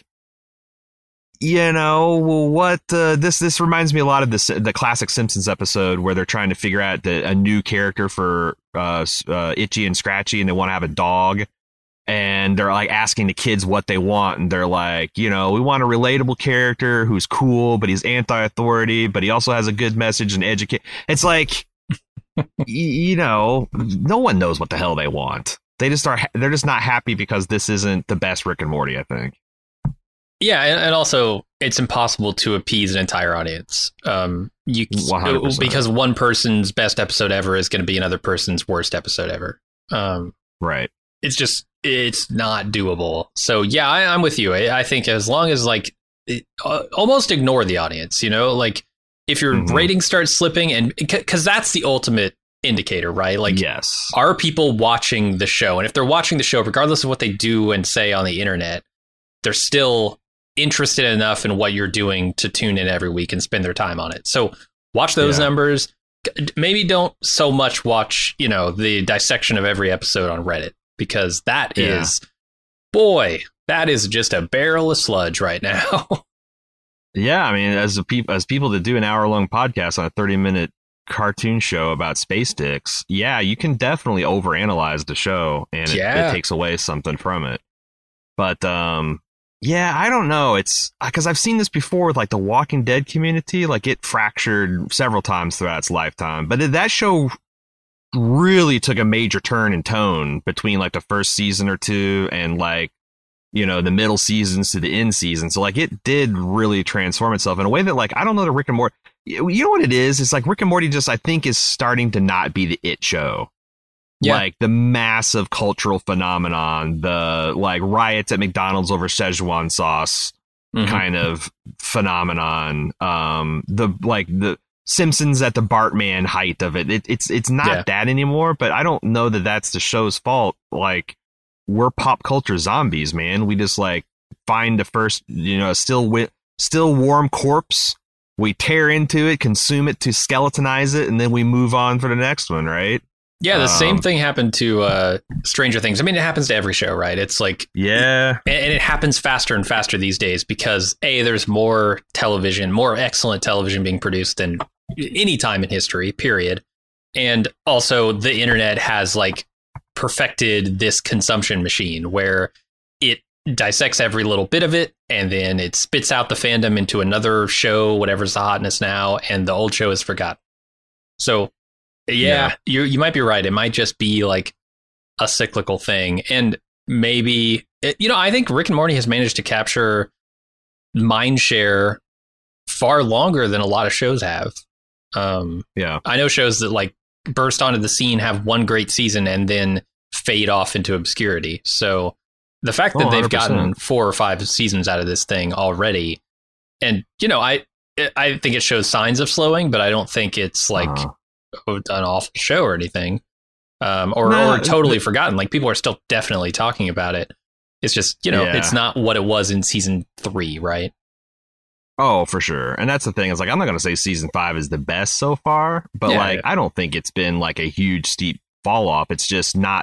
what this reminds me a lot of the classic Simpsons episode where they're trying to figure out a new character for Itchy and Scratchy, and they want to have a dog, and they're like asking the kids what they want, and they're like, we want a relatable character who's cool, but he's anti-authority, but he also has a good message and educate. It's like, no one knows what the hell they want. They're just not happy because this isn't the best Rick and Morty, I think. Yeah, and also it's impossible to appease an entire audience. 100%. Because one person's best episode ever is going to be another person's worst episode ever. Right. It's not doable. So yeah, I'm with you. I think as long as like almost ignore the audience, like if your rating starts slipping, and because that's the ultimate indicator, right? Like, yes, are people watching the show? And if they're watching the show, regardless of what they do and say on the internet, they're still interested enough in what you're doing to tune in every week and spend their time on it. So watch those numbers. Maybe don't so much watch, the dissection of every episode on Reddit, because that is just a barrel of sludge right now. Yeah, I mean, as people that do an hour-long podcast on a 30-minute cartoon show about space dicks, you can definitely overanalyze the show, and it takes away something from it. But I don't know. It's because I've seen this before with like the Walking Dead community. Like it fractured several times throughout its lifetime. But that show really took a major turn in tone between like the first season or two and like, the middle seasons to the end season. So like it did really transform itself in a way that like, I don't know, the Rick and Morty, you know what it is? It's like Rick and Morty just, I think, is starting to not be the it show. Yeah. Like the massive cultural phenomenon, the like riots at McDonald's over Szechuan sauce kind of phenomenon. The Simpsons at the Bartman height of it. It's not that anymore, but I don't know that that's the show's fault. Like, we're pop culture zombies, man. We just like find the first, still warm corpse. We tear into it, consume it to skeletonize it, and then we move on for the next one, right? Yeah, the same thing happened to Stranger Things. I mean, it happens to every show, right? It's like, and it happens faster and faster these days because there's more television, more excellent television being produced than any time in history, period. And also the internet has like perfected this consumption machine where it dissects every little bit of it and then it spits out the fandom into another show, whatever's the hotness now, and the old show is forgotten. So you might be right. It might just be like a cyclical thing. And maybe, I think Rick and Morty has managed to capture mind share far longer than a lot of shows have. I know shows that like burst onto the scene, have one great season and then fade off into obscurity. So the fact that they've 100%. gotten 4 or 5 seasons out of this thing already, and I think it shows signs of slowing, but I don't think it's like an awful show or anything, or totally forgotten. Like, people are still definitely talking about it. It's just it's not what it was in season 3, right? Oh, for sure. And that's the thing. Is like, I'm not going to say season 5 is the best so far, but I don't think it's been like a huge steep fall off. It's just not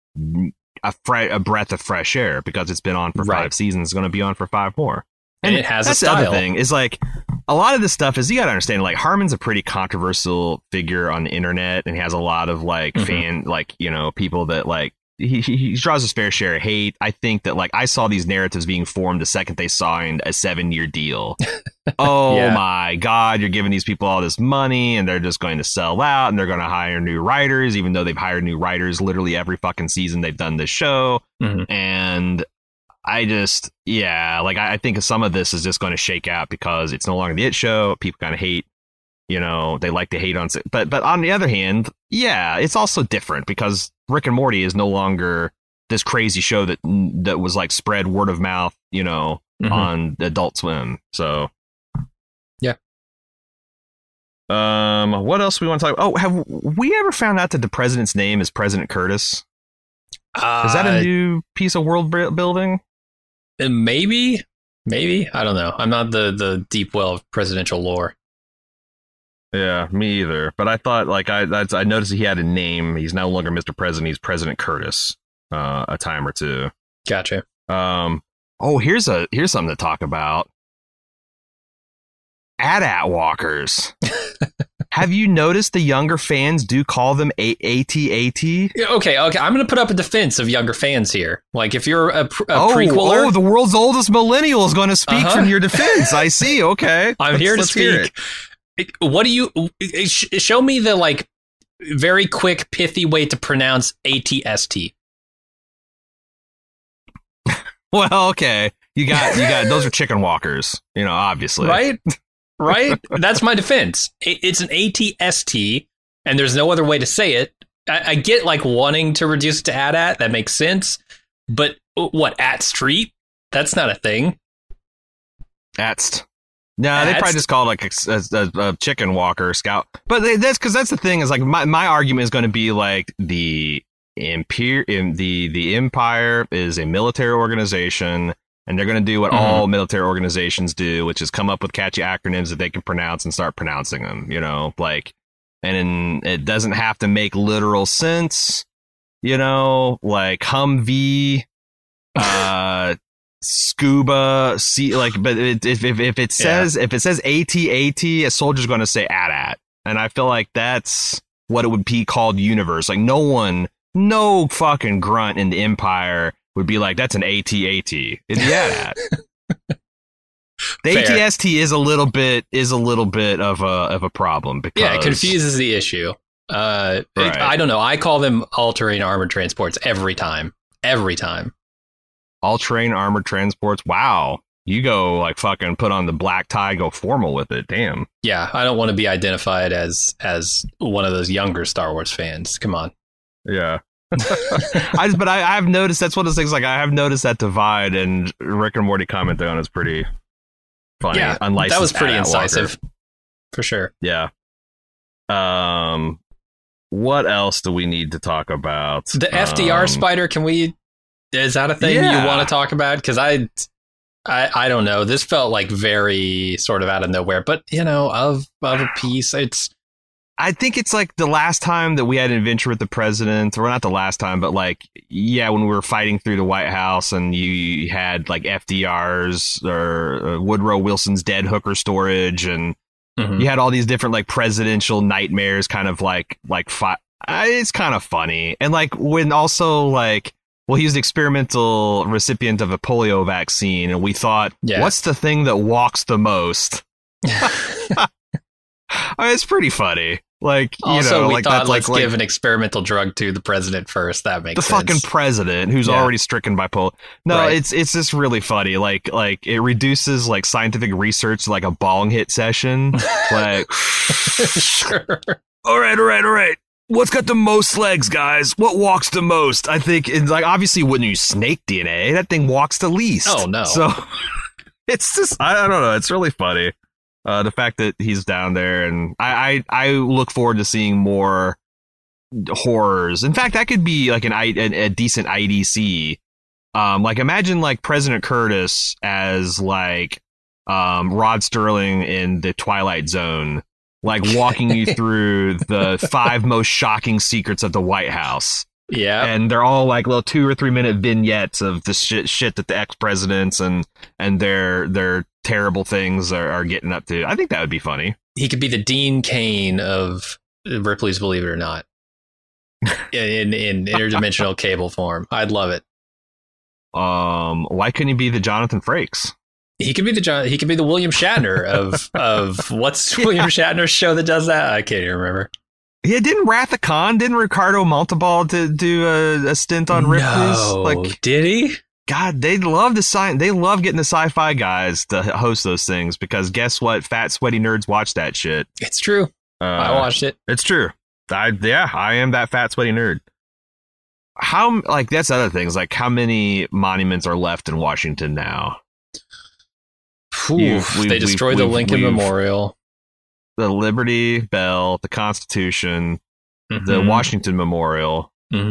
a breath of fresh air because it's been on for 5 seasons. It's going to be on for 5 more. And it has that's a style. The other thing is like, a lot of this stuff is, you got to understand, like, Harmon's a pretty controversial figure on the internet and he has a lot of like people that like, he draws his fair share of hate. I think that like, I saw these narratives being formed the second they signed a 7-year deal. My God, you're giving these people all this money and they're just going to sell out and they're going to hire new writers, even though they've hired new writers literally every fucking season they've done this show. And I just, I think some of this is just going to shake out because it's no longer the It Show. People kind of hate, they like to hate on, but on the other hand, it's also different because Rick and Morty is no longer this crazy show that was like spread word of mouth, on Adult Swim. So, what else we want to talk about? Oh, have we ever found out that the president's name is President Curtis? Is that a new piece of world building? Maybe. I don't know. I'm not the deep well of presidential lore. Yeah, me either. But I thought, like, I noticed he had a name. He's no longer Mr. President. He's President Curtis. A time or two. Gotcha. Here's something to talk about. AT-AT walkers. Have you noticed the younger fans do call them AT-AT? Okay. I'm going to put up a defense of younger fans here. Like, if you're a prequeler... Oh, the world's oldest millennial is going to speak from your defense. I see. Okay. I'm here to speak. What do you... Show me the, like, very quick, pithy way to pronounce ATST. Well, okay. You got those are chicken walkers, obviously. Right? That's my defense. It's an ATST, and there's no other way to say it. I get, like, wanting to reduce it to AT-AT. That makes sense. But what, at street? That's not a thing. Atst. No, they probably just call it like a chicken walker scout. But that's because that's the thing is, like, my argument is going to be like the Empire is a military organization. And they're going to do what all military organizations do, which is come up with catchy acronyms that they can pronounce and start pronouncing them, like, and it doesn't have to make literal sense, like Humvee, scuba, but if it says AT-AT, a soldier's going to say AT-AT. And I feel like that's what it would be called universe. Like, no fucking grunt in the Empire would be like, that's an AT-AT. It's AT-AT. The ATST is a little bit of a problem because it confuses the issue. Right. I don't know. I call them all-terrain armored transports every time. All-terrain armored transports. Wow. You go like fucking put on the black tie, go formal with it. Damn. Yeah, I don't want to be identified as one of those younger Star Wars fans. Come on. Yeah. I've noticed that's one of those things. Like, I have noticed that divide, and Rick and Morty commented on it's pretty funny. Yeah, unlicensed. That was pretty incisive, for sure. Yeah. What else do we need to talk about? The FDR spider, is that a thing you want to talk about? Because I don't know. This felt like very sort of out of nowhere, but of a piece, I think it's like the last time that we had an adventure with the president, or not the last time, but when we were fighting through the White House and you had like FDR's or Woodrow Wilson's dead hooker storage, and you had all these different like presidential nightmares, kind of it's kind of funny. And like when also like, well, he was an experimental recipient of a polio vaccine, and we thought, what's the thing that walks the most? It's pretty funny. Like, also, we like thought, let's give an experimental drug to the president first. That makes sense. The fucking president who's already stricken by polio. No, right. It's just really funny. Like it reduces like scientific research to like a bong hit session. Like, sure. All right. What's got the most legs, guys? What walks the most? I think it's like, obviously when you snake DNA, that thing walks the least. Oh no. So it's just, I don't know. It's really funny. The fact that he's down there, and I look forward to seeing more horrors. In fact, that could be like a decent IDC. Like imagine like President Curtis as like Rod Sterling in the Twilight Zone, like walking you through the 5 most shocking secrets of the White House. Yeah, and they're all like little 2 or 3 minute vignettes of the shit that the ex-presidents and their terrible things are getting up to. I think that would be funny. He could be the Dean Cain of Ripley's Believe It or Not in interdimensional cable form. I'd love it. Why couldn't he be the Jonathan Frakes? He could be the William Shatner of what's William Shatner's show that does that? I can't even remember. Yeah, didn't Wrath of Khan, didn't Ricardo Montalban do a stint on Ripley's? No, like, did he? God, they love getting the sci-fi guys to host those things, because guess what? Fat, sweaty nerds watch that shit. It's true. I watched it. It's true. I am that fat, sweaty nerd. How, like, that's other things. Like, how many monuments are left in Washington now? They destroyed the Lincoln Memorial. The Liberty Bell, the Constitution, the Washington Memorial.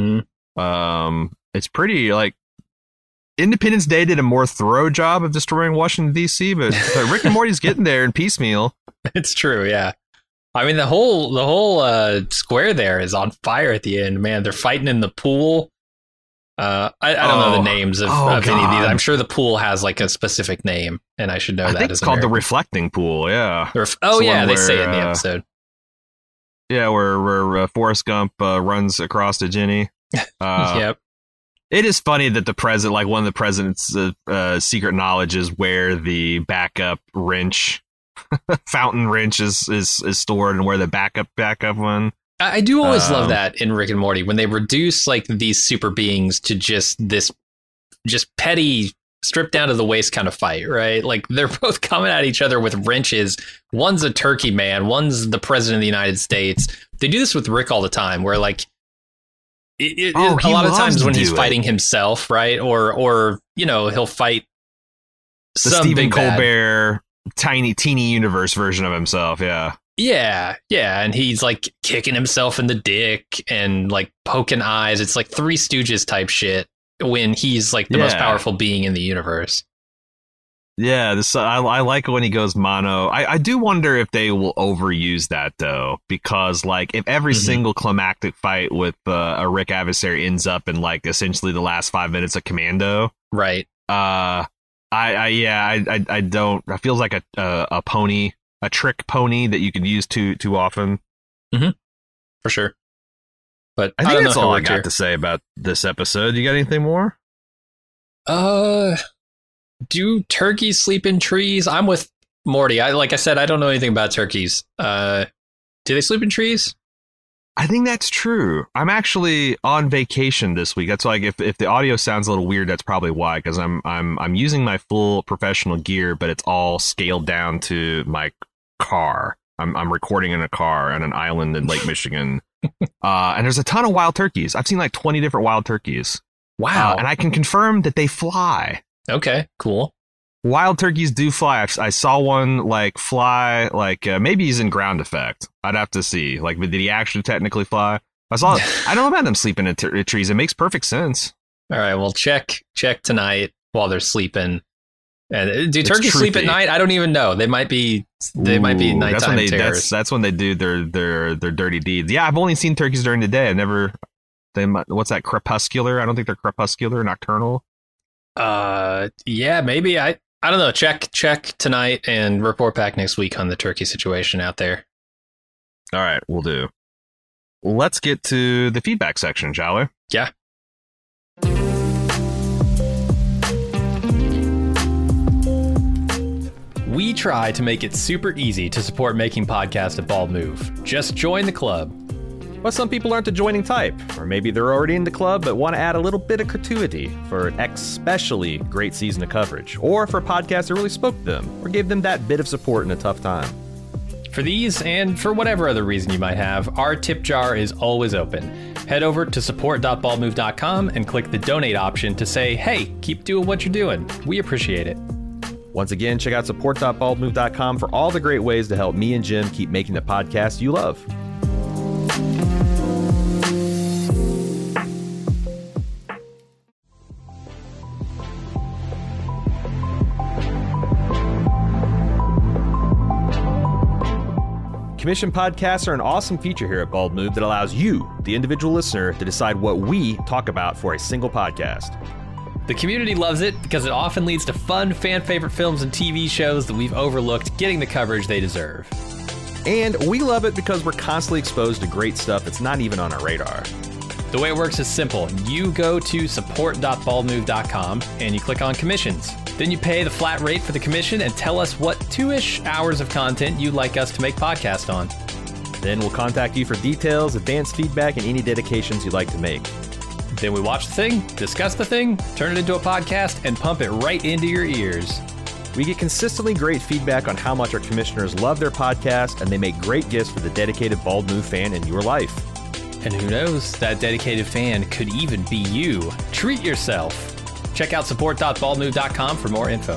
It's pretty, like, Independence Day did a more thorough job of destroying Washington, D.C., but Rick and Morty's getting there in piecemeal. It's true, yeah. I mean, the whole square there is on fire at the end. Man, they're fighting in the pool. I don't know the names of any of these. I'm sure the pool has like a specific name, and I should know that. I think it's called the Reflecting Pool. Yeah. They say it in the episode. Yeah, where Forrest Gump runs across to Jenny. Yep. It is funny that the president, like one of the president's secret knowledge is where the backup wrench, fountain wrench is stored, and where the backup one. I do always love that in Rick and Morty when they reduce like these super beings to just petty, stripped down to the waist kind of fight, right? Like they're both coming at each other with wrenches. One's a turkey man, one's the president of the United States. They do this with Rick all the time, where like a lot of times when he's fighting himself, right? Or he'll fight the Stephen Colbert teeny universe version of himself, yeah. Yeah, and he's like kicking himself in the dick and like poking eyes. It's like Three Stooges type shit when he's like the most powerful being in the universe. Yeah, I like when he goes mono. I do wonder if they will overuse that though, because like if every single climactic fight with a Rick adversary ends up in like essentially the last 5 minutes of Commando, right? I don't. It feels like a pony. A trick pony that you can use too often. For sure. But I think that's all I got to say about this episode. You got anything more? Do turkeys sleep in trees? I'm with Morty. Like I said, I don't know anything about turkeys. Do they sleep in trees? I think that's true. I'm actually on vacation this week. That's why if the audio sounds a little weird, that's probably why, because I'm using my full professional gear, but it's all scaled down to my car. I'm recording in a car on an island in Lake Michigan. And there's a ton of wild turkeys. I've seen like 20 different wild turkeys. Wow. And I can confirm that they fly. Okay, cool. wild turkeys do fly. I saw one like fly, like maybe he's in ground effect. I'd have to see. Like, did he actually technically fly? I don't know about them sleeping in trees. It makes perfect sense. All right, well, check tonight while they're sleeping. And do turkeys sleep at night? I don't even know. They might be nighttime terrors. That's when they do their dirty deeds. Yeah, I've only seen turkeys during the day. What's that, crepuscular? I don't think they're crepuscular, nocturnal. Yeah, maybe. I don't know. Check tonight and report back next week on the turkey situation out there. All right, we'll do. Let's get to the feedback section, shall we? Yeah. We try to make it super easy to support making podcasts at Bald Move. Just join the club. But some people aren't the joining type, or maybe they're already in the club but want to add a little bit of gratuity for an especially great season of coverage, or for a podcast that really spoke to them, or gave them that bit of support in a tough time. For these, and for whatever other reason you might have, our tip jar is always open. Head over to support.baldmove.com and click the donate option to say, hey, keep doing what you're doing. We appreciate it. Once again, check out support.baldmove.com for all the great ways to help me and Jim keep making the podcast you love. Commission podcasts are an awesome feature here at Bald Move that allows you, the individual listener, to decide what we talk about for a single podcast. The community loves it because it often leads to fun, fan-favorite films and TV shows that we've overlooked getting the coverage they deserve. And we love it because we're constantly exposed to great stuff that's not even on our radar. The way it works is simple. You go to support.baldmove.com and you click on commissions. Then you pay the flat rate for the commission and tell us what 2-ish hours of content you'd like us to make podcast on. Then we'll contact you for details, advanced feedback, and any dedications you'd like to make. Then we watch the thing, discuss the thing, turn it into a podcast, and pump it right into your ears. We get consistently great feedback on how much our commissioners love their podcast, and they make great gifts for the dedicated Bald Move fan in your life. And who knows, that dedicated fan could even be you. Treat yourself. Check out support.baldmove.com for more info.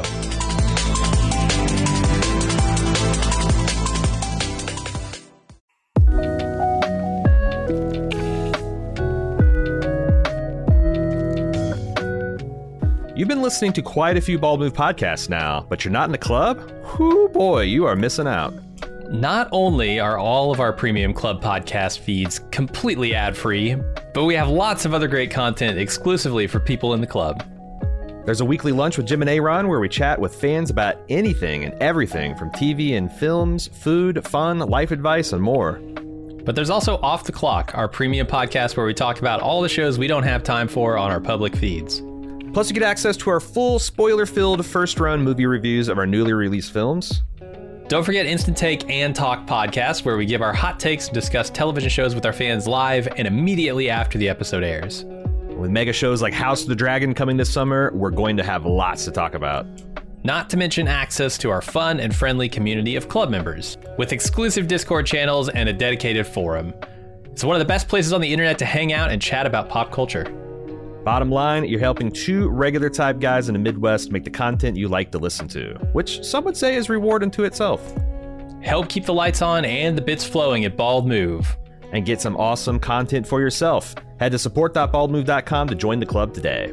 You've been listening to quite a few Bald Move podcasts now, but you're not in the club? Whoo boy, you are missing out. Not only are all of our premium club podcast feeds completely ad-free, but we have lots of other great content exclusively for people in the club. There's a weekly lunch with Jim and Aaron where we chat with fans about anything and everything from TV and films, food, fun, life advice, and more. But there's also Off the Clock, our premium podcast where we talk about all the shows we don't have time for on our public feeds. Plus, you get access to our full spoiler-filled first-run movie reviews of our newly released films. Don't forget Instant Take and Talk podcast, where we give our hot takes and discuss television shows with our fans live and immediately after the episode airs. With mega shows like House of the Dragon coming this summer, we're going to have lots to talk about. Not to mention access to our fun and friendly community of club members, with exclusive Discord channels and a dedicated forum. It's one of the best places on the internet to hang out and chat about pop culture. Bottom line, you're helping two regular type guys in the Midwest make the content you like to listen to, which some would say is reward unto itself. Help keep the lights on and the bits flowing at Bald Move. And get some awesome content for yourself. Head to support.baldmove.com to join the club today.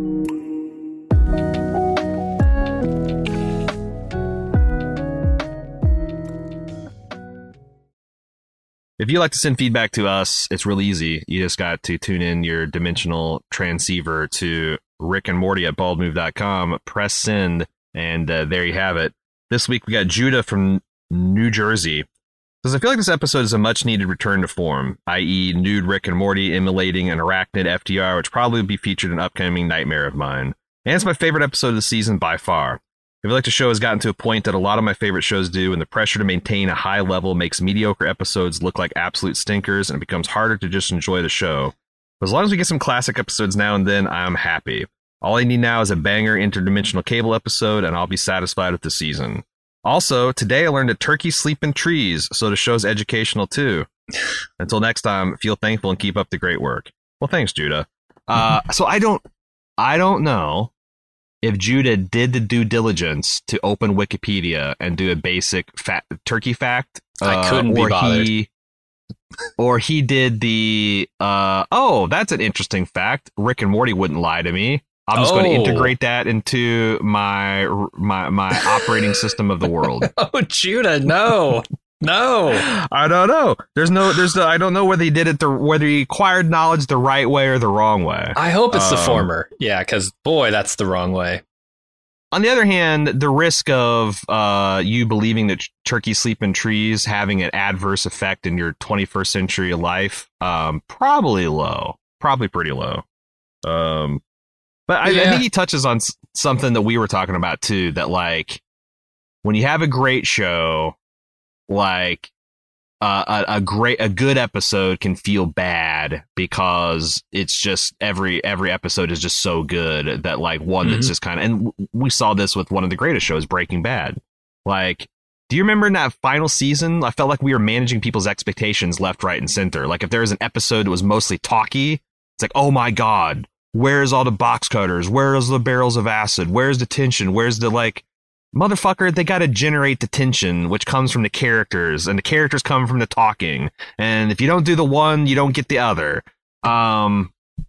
If you'd like to send feedback to us, it's really easy. You just got to tune in your dimensional transceiver to Rick and Morty at baldmove.com, press send, and there you have it. This week we got Judah from New Jersey. Says, I feel like this episode is a much-needed return to form, i.e. nude Rick and Morty emulating an arachnid FDR, which probably will be featured in an upcoming nightmare of mine. And it's my favorite episode of the season by far. I feel like the show has gotten to a point that a lot of my favorite shows do, and the pressure to maintain a high level makes mediocre episodes look like absolute stinkers, and it becomes harder to just enjoy the show. But as long as we get some classic episodes now and then, I'm happy. All I need now is a banger interdimensional cable episode, and I'll be satisfied with the season. Also, today I learned that turkeys sleep in trees, so the show's educational too. Until next time, feel thankful and keep up the great work. Well, thanks, Judah. So I don't know if Judah did the due diligence to open Wikipedia and do a basic turkey fact, I couldn't be bothered. Or he did the that's an interesting fact. Rick and Morty wouldn't lie to me. I'm just going to integrate that into my operating system of the world. Oh, Judah, no. I don't know. I don't know whether he did it whether he acquired knowledge the right way or the wrong way. I hope it's the former. Yeah, because boy, that's the wrong way. On the other hand, the risk of you believing that turkeys sleep in trees having an adverse effect in your 21st century life, probably low. Probably pretty low. But I think he touches on something that we were talking about, too, that, like, when you have a great show, like, a good episode can feel bad because it's just every episode is just so good that, like, one that's just kind of, and we saw this with one of the greatest shows, Breaking Bad. Like, do you remember in that final season? I felt like we were managing people's expectations left, right, and center. Like, if there was an episode that was mostly talky, it's like, oh my God, where's all the box cutters? Where's the barrels of acid? Where's the tension? Where's the, like, motherfucker, they got to generate the tension, which comes from the characters, and the characters come from the talking. And if you don't do the one, you don't get the other. And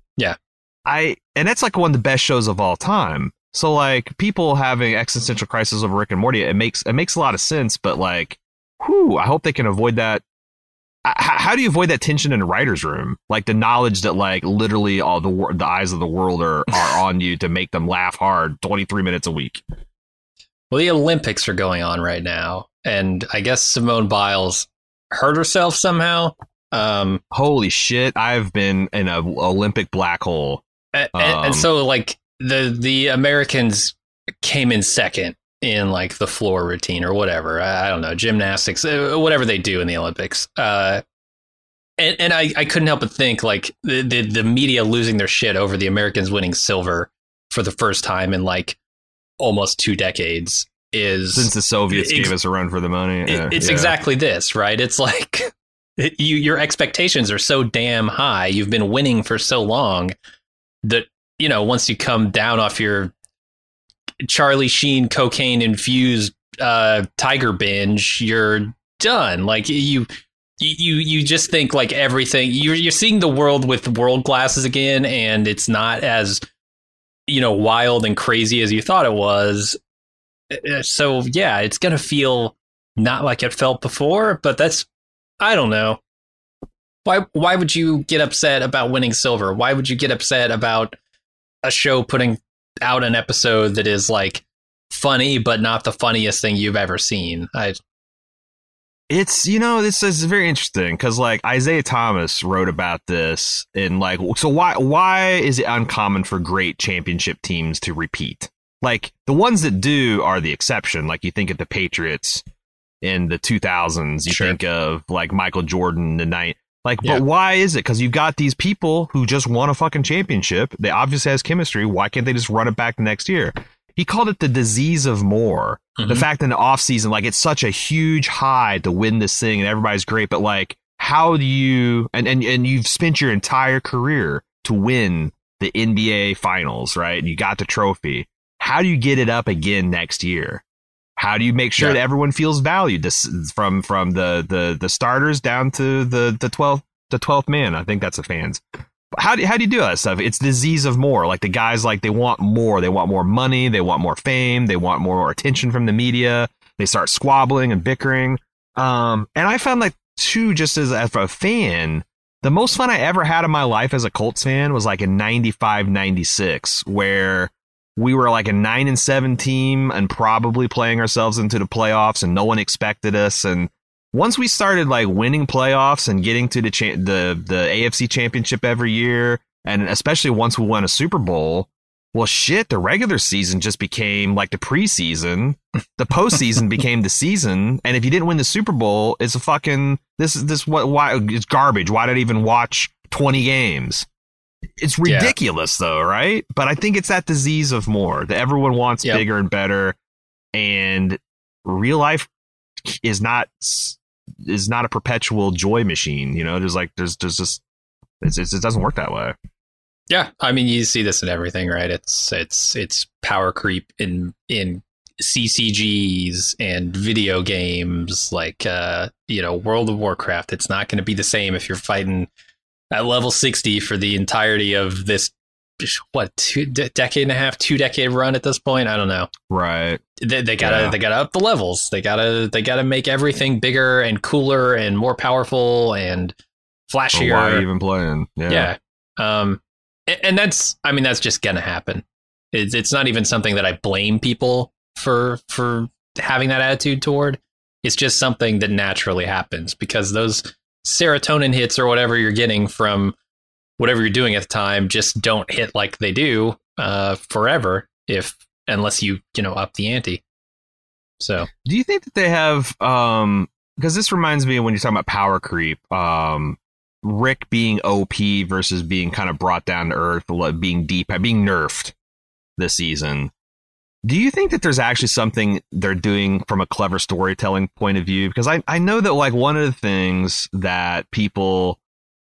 that's like one of the best shows of all time. So, like, people having existential crisis over Rick and Morty, it makes a lot of sense. But, like, I hope they can avoid that. How do you avoid that tension in a writer's room? Like, the knowledge that, like, literally all the eyes of the world are on you to make them laugh hard 23 minutes a week. Well, the Olympics are going on right now, and I guess Simone Biles hurt herself somehow. Holy shit! I've been in an Olympic black hole, and so, like, the Americans came in second in, like, the floor routine or whatever. I don't know, gymnastics, whatever they do in the Olympics. And I couldn't help but think, like, the media losing their shit over the Americans winning silver for the first time in, like, almost 2 decades is since the Soviets gave us a run for the money. It's exactly this, right? It's like your expectations are so damn high. You've been winning for so long that, you know, once you come down off your Charlie Sheen cocaine infused tiger binge, you're done. Like, you just think, like, everything you're seeing the world with world glasses again, and it's not as, you know, wild and crazy as you thought it was. So yeah, it's gonna feel not like it felt before, but that's, I don't know. Why would you get upset about winning silver? Why would you get upset about a show putting out an episode that is, like, funny but not the funniest thing you've ever seen? It's, you know, this is very interesting because, like, Isaiah Thomas wrote about this in, like, so why is it uncommon for great championship teams to repeat? Like, the ones that do are the exception. Like, you think of the Patriots in the 2000s, you think of, like, Michael Jordan the night. Like, but why is it? Because you've got these people who just won a fucking championship. They obviously has chemistry. Why can't they just run it back the next year? He called it the disease of more. Mm-hmm. The fact in the off season, like, it's such a huge high to win this thing and everybody's great. But, like, how do you, and you've spent your entire career to win the NBA finals, right? And you got the trophy. How do you get it up again next year? How do you make sure that everyone feels valued? This from the starters down to the 12th man. I think that's the fans. How do you do that stuff? It's disease of more. Like, the guys, like, they want more. They want more money. They want more fame. They want more attention from the media. They start squabbling and bickering. And I found, like, too, just as a fan, the most fun I ever had in my life as a Colts fan was, like, in 95, 96, where we were like a 9-7 team and probably playing ourselves into the playoffs, and no one expected us. And once we started, like, winning playoffs and getting to the AFC Championship every year, and especially once we won a Super Bowl, well, shit, the regular season just became like the preseason. The postseason became the season, and if you didn't win the Super Bowl, it's a fucking why it's garbage. Why did I even watch 20 games? It's ridiculous, though, right? But I think it's that disease of more that everyone wants bigger and better, and real life is not a perpetual joy machine. You know, there's just it doesn't work that way. Yeah, I mean, you see this in everything, right? It's power creep in CCGs and video games, like World of Warcraft. It's not going to be the same if you're fighting at level 60 for the entirety of this decade and a half, 2-decade run at this point. I don't know. Right. They gotta up the levels. They gotta make everything bigger and cooler and more powerful and flashier. Or why even playing? Yeah. And that's just gonna happen. It's not even something that I blame people for having that attitude toward. It's just something that naturally happens because those serotonin hits or whatever you're getting from whatever you're doing at the time just don't hit like they do forever unless you up the ante. So do you think that they have because this reminds me of when you're talking about power creep, Rick being OP versus being kind of brought down to earth, being nerfed this season. Do you think that there's actually something they're doing from a clever storytelling point of view? Because I know that like one of the things that people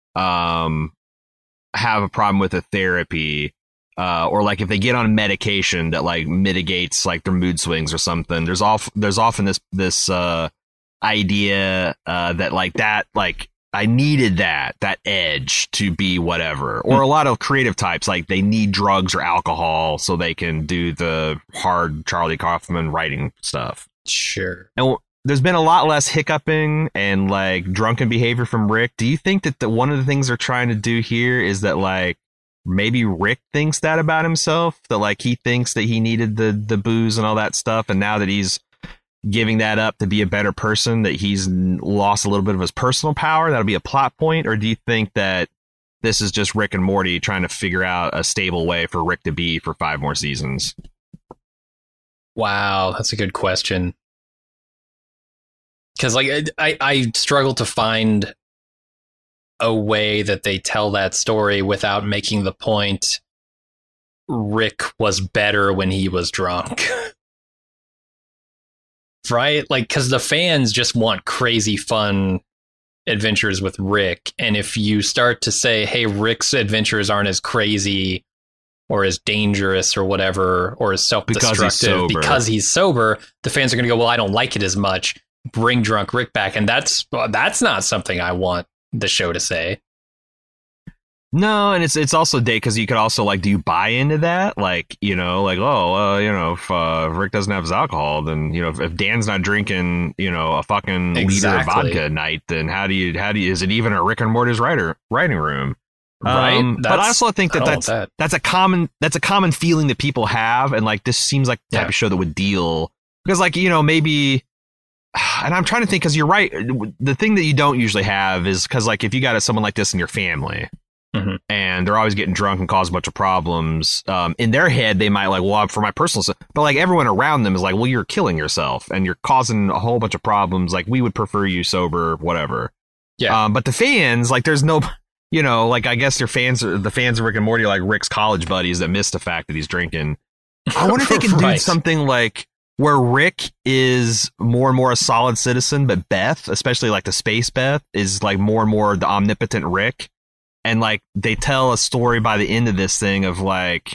have a problem with a therapy or like if they get on medication that like mitigates like their mood swings or something, there's often this idea that like that like I needed that edge to be whatever. Or a lot of creative types, like they need drugs or alcohol so they can do the hard Charlie Kaufman writing stuff. Sure. And there's been a lot less hiccuping and like drunken behavior from Rick. Do you think that one of the things they're trying to do here is that like maybe Rick thinks that about himself, that like he thinks that he needed the booze and all that stuff, and now that he's giving that up to be a better person, that he's lost a little bit of his personal power? That'll be a plot point? Or do you think that this is just Rick and Morty trying to figure out a stable way for Rick to be for 5 more seasons? Wow, that's a good question. Because like I struggle to find a way that they tell that story without making the point Rick was better when he was drunk. Right? Like, because the fans just want crazy fun adventures with Rick. And if you start to say, hey, Rick's adventures aren't as crazy or as dangerous or whatever, or as self-destructive because he's sober, the fans are going to go, well, I don't like it as much. Bring drunk Rick back. And that's not something I want the show to say. No, and it's also because you could also like, do you buy into that? Like, like, if Rick doesn't have his alcohol, then if Dan's not drinking, a fucking liter of vodka a night, then how do you is it even a Rick and Morty's writing room? Right. But I also think that's a common feeling that people have, and like this seems like the type of show that would deal because like maybe. And I'm trying to think because you're right. The thing that you don't usually have is because like if you got someone like this in your family. Mm-hmm. And they're always getting drunk and cause a bunch of problems. In their head, they might like, well, for my personal stuff, but like everyone around them is like, well, you're killing yourself and you're causing a whole bunch of problems. Like we would prefer you sober, whatever. Yeah. But the fans, like, there's no, like I guess the fans of Rick and Morty are like Rick's college buddies that miss the fact that he's drinking. I wonder if they can do something like where Rick is more and more a solid citizen, but Beth, especially like the space Beth, is like more and more the omnipotent Rick. And like they tell a story by the end of this thing of like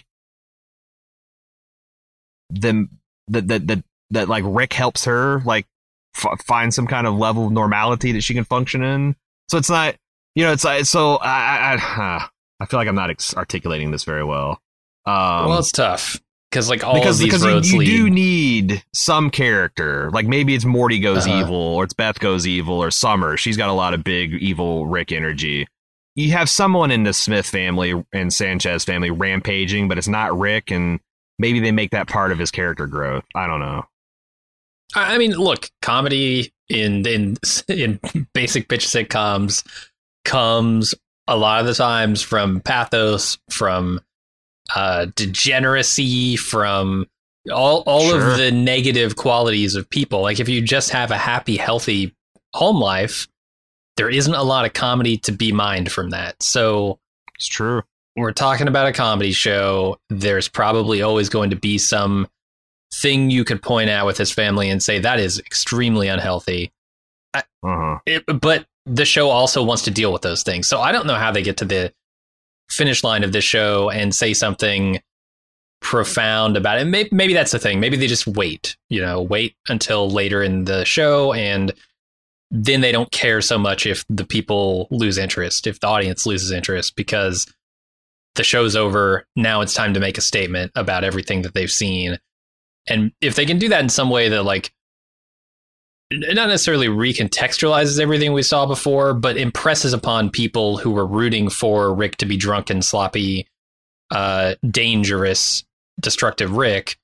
that like Rick helps her like find some kind of level of normality that she can function in. So it's not, it's like, so I feel like I'm not articulating this very well. Well, it's tough because like because roads you lead. Do need some character. Like maybe it's Morty goes evil, or it's Beth goes evil, or Summer. She's got a lot of big evil Rick energy. You have someone in the Smith family and Sanchez family rampaging, but it's not Rick, and maybe they make that part of his character growth. I don't know. I mean, look, comedy in basic bitch sitcoms comes a lot of the times from pathos, from degeneracy, from all of the negative qualities of people. Like if you just have a happy, healthy home life, there isn't a lot of comedy to be mined from that. So it's true. We're talking about a comedy show. There's probably always going to be some thing you could point out with his family and say that is extremely unhealthy. But the show also wants to deal with those things. So I don't know how they get to finish line of this show and say something profound about it. Maybe that's the thing. Maybe they just wait until later in the show, and then they don't care so much if the people lose interest, if the audience loses interest, because the show's over. Now it's time to make a statement about everything that they've seen. And if they can do that in some way that, like, not necessarily recontextualizes everything we saw before, but impresses upon people who were rooting for Rick to be drunken, sloppy, dangerous, destructive Rick,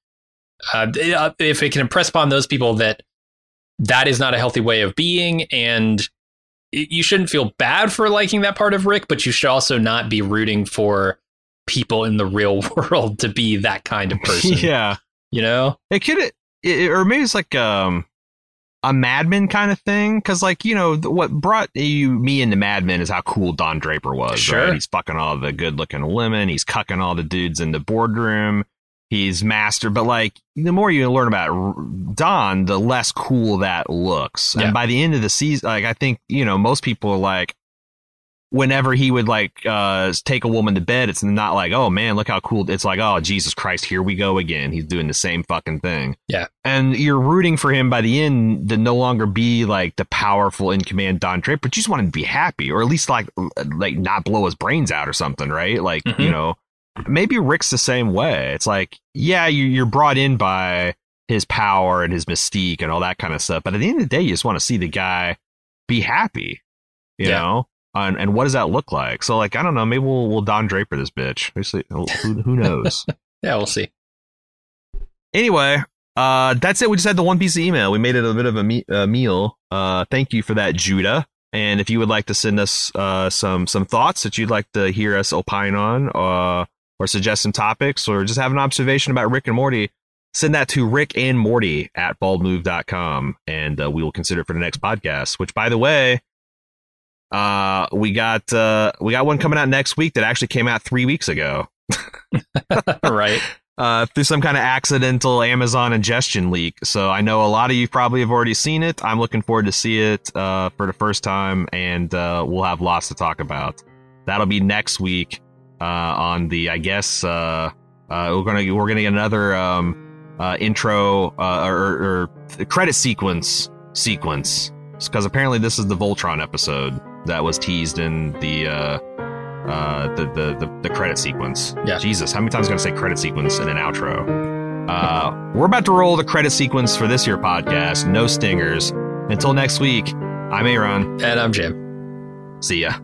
if it can impress upon those people that is not a healthy way of being, and you shouldn't feel bad for liking that part of Rick, but you should also not be rooting for people in the real world to be that kind of person. Yeah. It could, or maybe it's like a Mad Men kind of thing, because, like, what brought me into Mad Men is how cool Don Draper was. Sure. Right? He's fucking all the good looking women, he's cucking all the dudes in the boardroom, he's master. But, like, the more you learn about Don, the less cool that looks. Yeah. And by the end of the season, like, I think most people are like, whenever he would, like, take a woman to bed, it's not like, oh man, look how cool. It's like, oh Jesus Christ, here we go again. He's doing the same fucking thing. Yeah. And you're rooting for him by the end to no longer be like the powerful in command Don Draper, but you just want him to be happy, or at least like not blow his brains out or something, right? Like, maybe Rick's the same way. It's like, yeah, you're brought in by his power and his mystique and all that kind of stuff, but at the end of the day, you just want to see the guy be happy, you know? And what does that look like? So, like, I don't know. Maybe we'll Don Draper this bitch. Who knows? Yeah, we'll see. Anyway, that's it. We just had the one piece of email. We made it a bit of a meal. Thank you for that, Judah. And if you would like to send us some thoughts that you'd like to hear us opine on, or suggest some topics, or just have an observation about Rick and Morty, send that to rickandmorty@baldmove.com, and we will consider it for the next podcast. Which, by the way, we got one coming out next week that actually came out 3 weeks ago. Right. Through some kind of accidental Amazon ingestion leak. So I know a lot of you probably have already seen it. I'm looking forward to see it for the first time, and we'll have lots to talk about. That'll be next week on the, I guess, we're gonna get another intro or credit sequence, because apparently this is the Voltron episode that was teased in the credit sequence. Yeah. Jesus, how many times am I gonna say credit sequence in an outro? We're about to roll the credit sequence for this here podcast. No stingers. Until next week, I'm Aaron. And I'm Jim. See ya.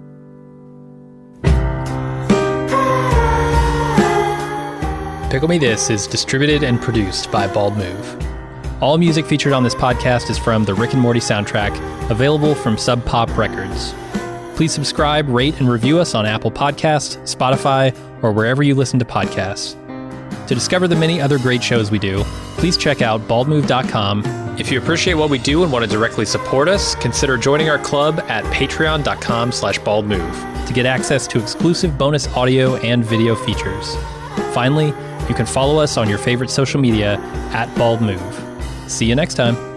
Pickle Me This is distributed and produced by Bald Move. All music featured on this podcast is from the Rick and Morty soundtrack, available from Sub Pop Records. Please subscribe, rate, and review us on Apple Podcasts, Spotify, or wherever you listen to podcasts. To discover the many other great shows we do, please check out baldmove.com. If you appreciate what we do and want to directly support us, consider joining our club at patreon.com/baldmove to get access to exclusive bonus audio and video features. Finally, you can follow us on your favorite social media @baldmove. See you next time.